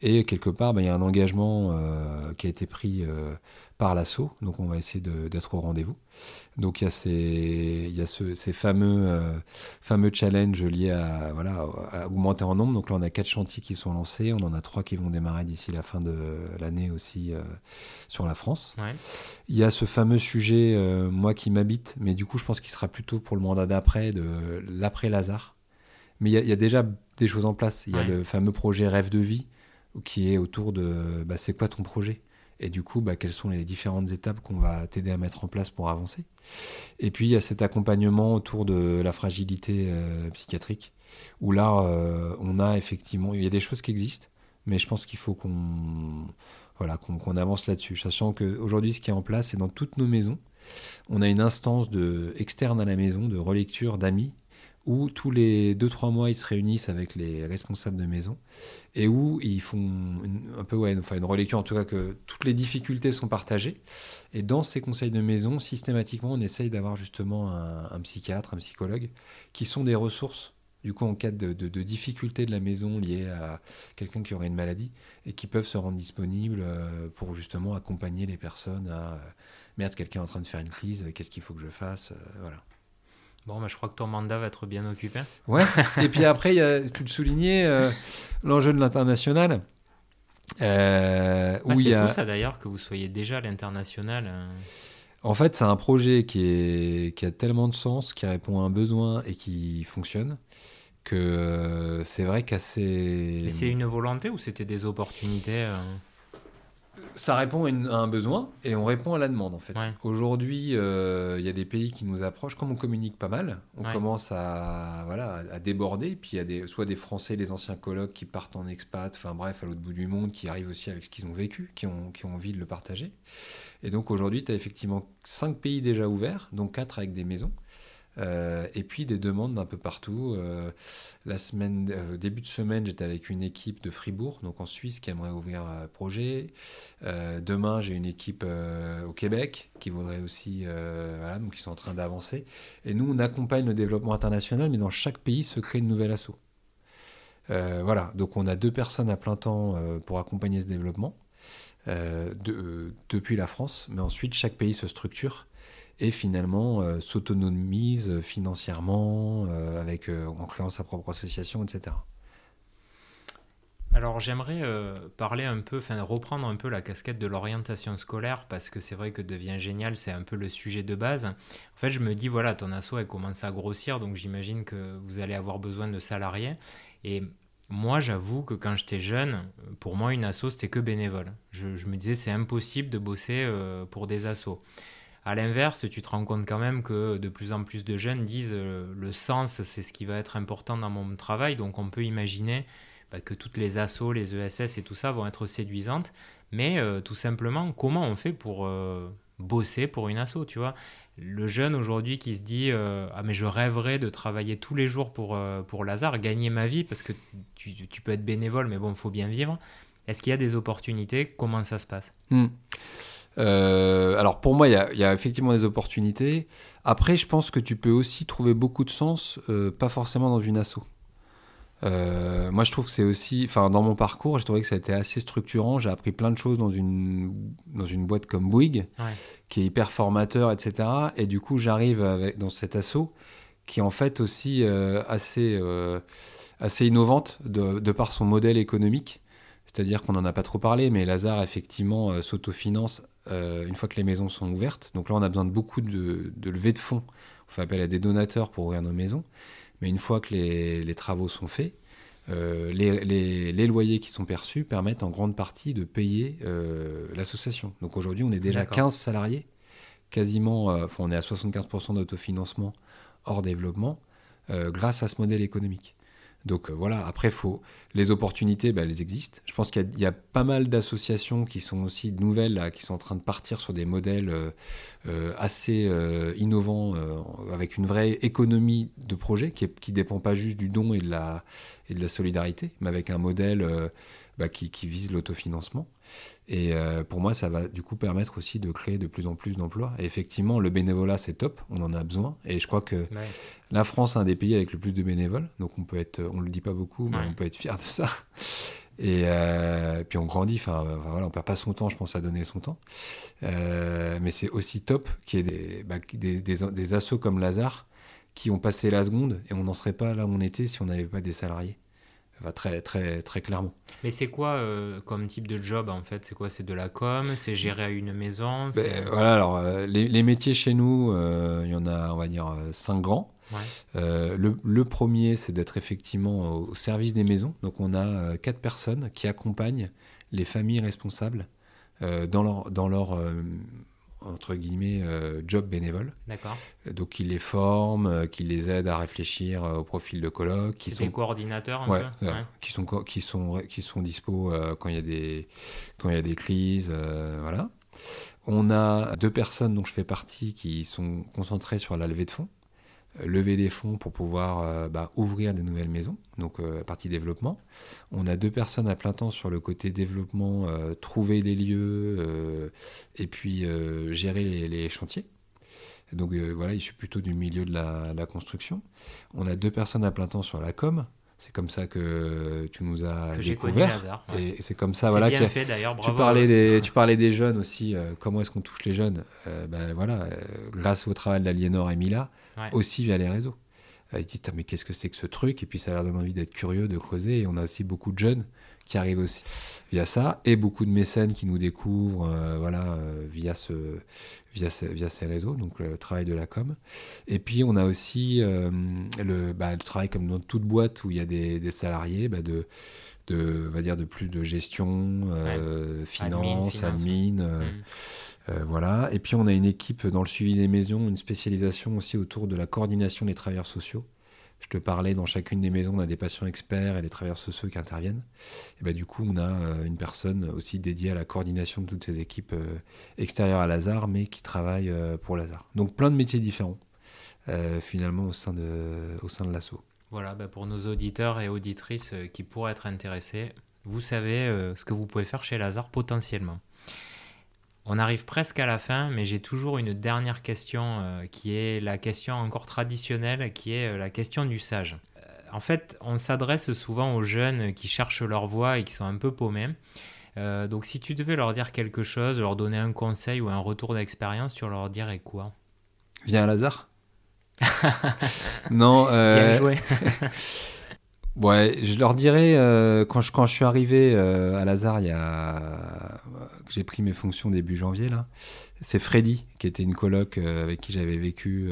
Et quelque part, il y a un engagement qui a été pris par l'asso, donc on va essayer d'être au rendez-vous. Donc il y a ces fameux challenges liés à augmenter en nombre. Donc là, on a 4 chantiers qui sont lancés, on en a 3 qui vont démarrer d'ici la fin de l'année aussi sur la France. Ouais. Il y a ce fameux sujet, moi qui m'habite, mais du coup je pense qu'il sera plutôt pour le mandat d'après, de l'après-Lazare. Mais il y a déjà des choses en place. Il y a le fameux projet Rêve de vie, qui est autour de c'est quoi ton projet ? Et du coup, quelles sont les différentes étapes qu'on va t'aider à mettre en place pour avancer. Et puis, il y a cet accompagnement autour de la fragilité psychiatrique, où là, on a effectivement... Il y a des choses qui existent, mais je pense qu'il faut qu'on avance là-dessus. Sachant qu'aujourd'hui, ce qui est en place, c'est dans toutes nos maisons, on a une instance externe à la maison, de relecture d'amis, où tous les 2-3 mois, ils se réunissent avec les responsables de maison et où ils font une relecture, en tout cas que toutes les difficultés sont partagées. Et dans ces conseils de maison, systématiquement, on essaye d'avoir justement un psychiatre, un psychologue, qui sont des ressources, du coup, en cas de difficultés de la maison liées à quelqu'un qui aurait une maladie et qui peuvent se rendre disponibles pour justement accompagner les personnes à merde, quelqu'un est en train de faire une crise, qu'est-ce qu'il faut que je fasse, voilà. Bon, je crois que ton mandat va être bien occupé. Ouais, et puis après, tu le soulignais, l'enjeu de l'international. C'est fou ça d'ailleurs, que vous soyez déjà à l'international. En fait, c'est un projet qui a tellement de sens, qui répond à un besoin et qui fonctionne, que c'est vrai qu'assez... Mais c'est une volonté ou c'était des opportunités Ça répond à un besoin et on répond à la demande en fait. Ouais. Aujourd'hui, il y a des pays qui nous approchent. Comme on communique pas mal, on commence à déborder. Puis il y a soit des Français, des anciens colocs qui partent en expat, enfin bref, à l'autre bout du monde, qui arrivent aussi avec ce qu'ils ont vécu, qui ont envie de le partager. Et donc aujourd'hui, tu as effectivement 5 pays déjà ouverts, donc 4 avec des maisons. Et puis des demandes d'un peu partout. Début de semaine, j'étais avec une équipe de Fribourg, donc en Suisse, qui aimerait ouvrir un projet. Demain, j'ai une équipe au Québec qui voudrait aussi, donc ils sont en train d'avancer. Et nous, on accompagne le développement international, mais dans chaque pays se crée une nouvelle asso. Donc on a 2 personnes à plein temps pour accompagner ce développement depuis la France, mais ensuite chaque pays se structure et finalement s'autonomise financièrement en créant sa propre association, etc. Alors j'aimerais reprendre un peu la casquette de l'orientation scolaire, parce que c'est vrai que Devient Génial, c'est un peu le sujet de base. En fait, je me dis, voilà, ton asso, elle commence à grossir, donc j'imagine que vous allez avoir besoin de salariés. Et moi, j'avoue que quand j'étais jeune, pour moi, une asso, c'était que bénévole. Je me disais, c'est impossible de bosser pour des assos. À l'inverse, tu te rends compte quand même que de plus en plus de jeunes disent le sens, c'est ce qui va être important dans mon travail. Donc on peut imaginer que toutes les assos, les ESS et tout ça vont être séduisantes. Mais tout simplement, comment on fait pour bosser pour une asso, tu vois ? Le jeune aujourd'hui qui se dit mais je rêverais de travailler tous les jours pour Lazare, gagner ma vie, parce que tu peux être bénévole, mais bon, il faut bien vivre. Est-ce qu'il y a des opportunités ? Comment ça se passe ? Alors pour moi, il y a effectivement des opportunités. Après, je pense que tu peux aussi trouver beaucoup de sens, pas forcément dans une asso. Moi, je trouve que c'est aussi... Enfin, dans mon parcours, j'ai trouvé que ça a été assez structurant. J'ai appris plein de choses dans une boîte comme Bouygues, qui est hyper formateur, etc. Et du coup, j'arrive dans cette asso qui est en fait aussi assez innovante de par son modèle économique. C'est-à-dire qu'on n'en a pas trop parlé, mais Lazare, effectivement, s'autofinance une fois que les maisons sont ouvertes. Donc là, on a besoin de beaucoup de levée de fonds. On fait appel à des donateurs pour ouvrir nos maisons. Mais une fois que les travaux sont faits, les loyers qui sont perçus permettent en grande partie de payer l'association. Donc aujourd'hui, on est déjà 15 salariés, quasiment, on est à 75% d'autofinancement hors développement, grâce à ce modèle économique. Donc voilà, après, les opportunités, elles existent. Je pense qu'il y a pas mal d'associations qui sont aussi nouvelles, là, qui sont en train de partir sur des modèles assez innovants, avec une vraie économie de projet qui ne dépend pas juste du don et de la solidarité, mais avec un modèle qui vise l'autofinancement. Et pour moi, ça va du coup permettre aussi de créer de plus en plus d'emplois. Et effectivement, le bénévolat, c'est top, on en a besoin. Et je crois que la France est un des pays avec le plus de bénévoles, donc on le dit pas beaucoup, mais on peut être fier de ça. Et puis on grandit, voilà, on perd pas son temps, je pense, à donner son temps. Mais c'est aussi top qu'il y ait des assos comme Lazare qui ont passé la seconde et on n'en serait pas là où on était si on n'avait pas des salariés. Enfin, très, très, très clairement. Mais c'est quoi comme type de job en fait? C'est quoi? C'est de la com? C'est gérer à une maison? Voilà, alors les métiers chez nous, il y en a, on va dire, 5 grands. Ouais. Le premier, c'est d'être effectivement au service des maisons. Donc on a 4 personnes qui accompagnent les familles responsables dans leur entre guillemets, job bénévole. D'accord. Donc, qui les forment, qui les aident à réfléchir au profil de coloc. C'est des coordinateurs un peu qui sont dispo quand il y a des crises. Voilà. On a 2 personnes dont je fais partie qui sont concentrées sur la levée de fonds. Lever des fonds pour pouvoir ouvrir des nouvelles maisons, donc partie développement. On a 2 personnes à plein temps sur le côté développement, trouver les lieux et puis gérer les chantiers. Donc voilà, issu plutôt du milieu de la construction. On a 2 personnes à plein temps sur la com. C'est comme ça que tu nous as découvert. Lazare, ouais. Et c'est comme ça, c'est voilà. Bien fait d'ailleurs, bravo. Tu parlais des jeunes aussi. Comment est-ce qu'on touche les jeunes? Grâce au travail d'Aliénor et Mila, aussi via les réseaux. Ils disent mais qu'est-ce que c'est que ce truc? Et puis ça leur donne envie d'être curieux, de creuser. Et on a aussi beaucoup de jeunes qui arrivent aussi via ça, et beaucoup de mécènes qui nous découvrent via ces réseaux, donc le travail de la com. Et puis on a aussi le travail comme dans toute boîte où il y a des salariés, de plus de gestion, finance, admin. Voilà. Et puis on a une équipe dans le suivi des maisons, une spécialisation aussi autour de la coordination des travailleurs sociaux. Je te parlais, dans chacune des maisons, on a des patients experts et des travailleurs sociaux qui interviennent. Et du coup, on a une personne aussi dédiée à la coordination de toutes ces équipes extérieures à Lazare, mais qui travaillent pour Lazare. Donc plein de métiers différents, finalement, au sein de l'asso. Voilà, pour nos auditeurs et auditrices qui pourraient être intéressés, vous savez ce que vous pouvez faire chez Lazare potentiellement. On arrive presque à la fin, mais j'ai toujours une dernière question qui est la question encore traditionnelle, qui est la question du sage. En fait, on s'adresse souvent aux jeunes qui cherchent leur voie et qui sont un peu paumés. Donc si tu devais leur dire quelque chose, leur donner un conseil ou un retour d'expérience, tu leur dirais quoi? Viens à Lazare. Non. Bien joué. Ouais, je leur dirais, quand je suis arrivé à Lazare, que j'ai pris mes fonctions début janvier, là, c'est Freddy, qui était une coloc avec qui j'avais vécu,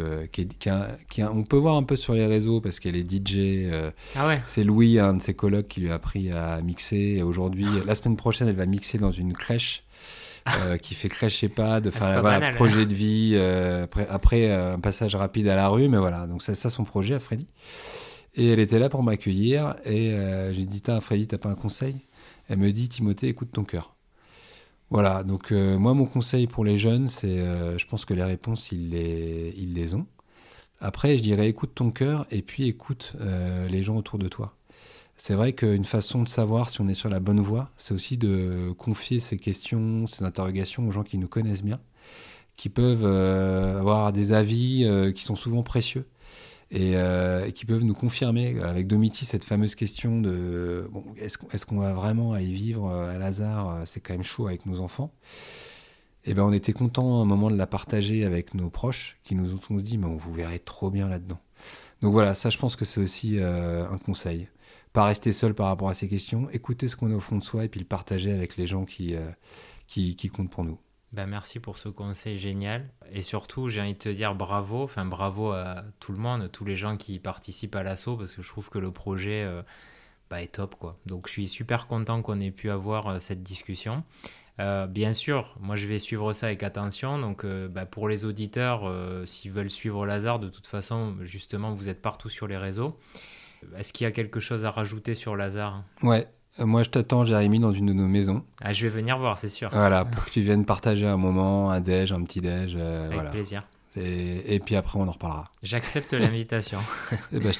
on peut voir un peu sur les réseaux parce qu'elle est DJ. Ah ouais. C'est Louis, un de ses colocs, qui lui a appris à mixer. Et aujourd'hui, la semaine prochaine, elle va mixer dans une crèche qui fait crèche EHPAD, projet de vie, après un passage rapide à la rue, mais voilà, donc c'est ça son projet à Freddy. Et elle était là pour m'accueillir et j'ai dit Freddy, t'as pas un conseil? Elle me dit Timothée, écoute ton cœur. Voilà, donc moi mon conseil pour les jeunes, c'est je pense que les réponses ils les ont. Après je dirais écoute ton cœur et puis écoute les gens autour de toi. C'est vrai qu'une façon de savoir si on est sur la bonne voie, c'est aussi de confier ces questions, ces interrogations aux gens qui nous connaissent bien, qui peuvent avoir des avis qui sont souvent précieux. Et qui peuvent nous confirmer avec Domiti cette fameuse question de est-ce qu'on va vraiment aller vivre à Lazare? C'est quand même chaud avec nos enfants. Et on était contents à un moment de la partager avec nos proches qui nous ont dit mais vous verrez trop bien là-dedans. Donc voilà, ça je pense que c'est aussi un conseil. Pas rester seul par rapport à ces questions, écouter ce qu'on a au fond de soi et puis le partager avec les gens qui comptent pour nous. Merci pour ce conseil génial. Et surtout, j'ai envie de te dire bravo à tout le monde, tous les gens qui participent à l'asso, parce que je trouve que le projet est top, quoi. Donc je suis super content qu'on ait pu avoir cette discussion. Bien sûr, moi je vais suivre ça avec attention. Donc pour les auditeurs, s'ils veulent suivre Lazare, de toute façon, justement, vous êtes partout sur les réseaux. Est-ce qu'il y a quelque chose à rajouter sur Lazare? Ouais. Moi, je t'attends, Jérémy, dans une de nos maisons. Ah, je vais venir voir, c'est sûr. Voilà, pour que tu viennes partager un moment, un petit déj. Avec plaisir. Et puis après, on en reparlera. J'accepte l'invitation. Je t'attends.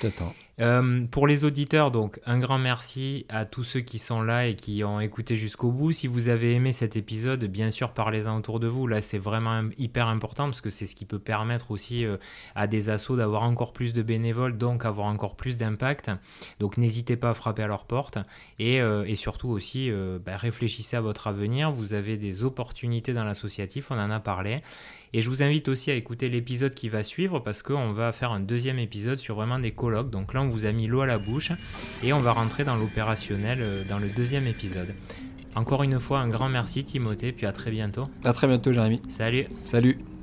Pour les auditeurs, donc un grand merci à tous ceux qui sont là et qui ont écouté jusqu'au bout. Si vous avez aimé cet épisode, bien sûr, parlez-en autour de vous. Là, c'est vraiment hyper important parce que c'est ce qui peut permettre aussi à des assos d'avoir encore plus de bénévoles, donc avoir encore plus d'impact. Donc, n'hésitez pas à frapper à leur porte et surtout aussi, réfléchissez à votre avenir. Vous avez des opportunités dans l'associatif, on en a parlé. Et je vous invite aussi à écouter l'épisode qui va suivre parce qu'on va faire un deuxième épisode sur vraiment des colloques. Donc là, on vous a mis l'eau à la bouche et on va rentrer dans l'opérationnel dans le deuxième épisode. Encore une fois, un grand merci Timothée, puis à très bientôt. À très bientôt Jérémy. Salut. Salut.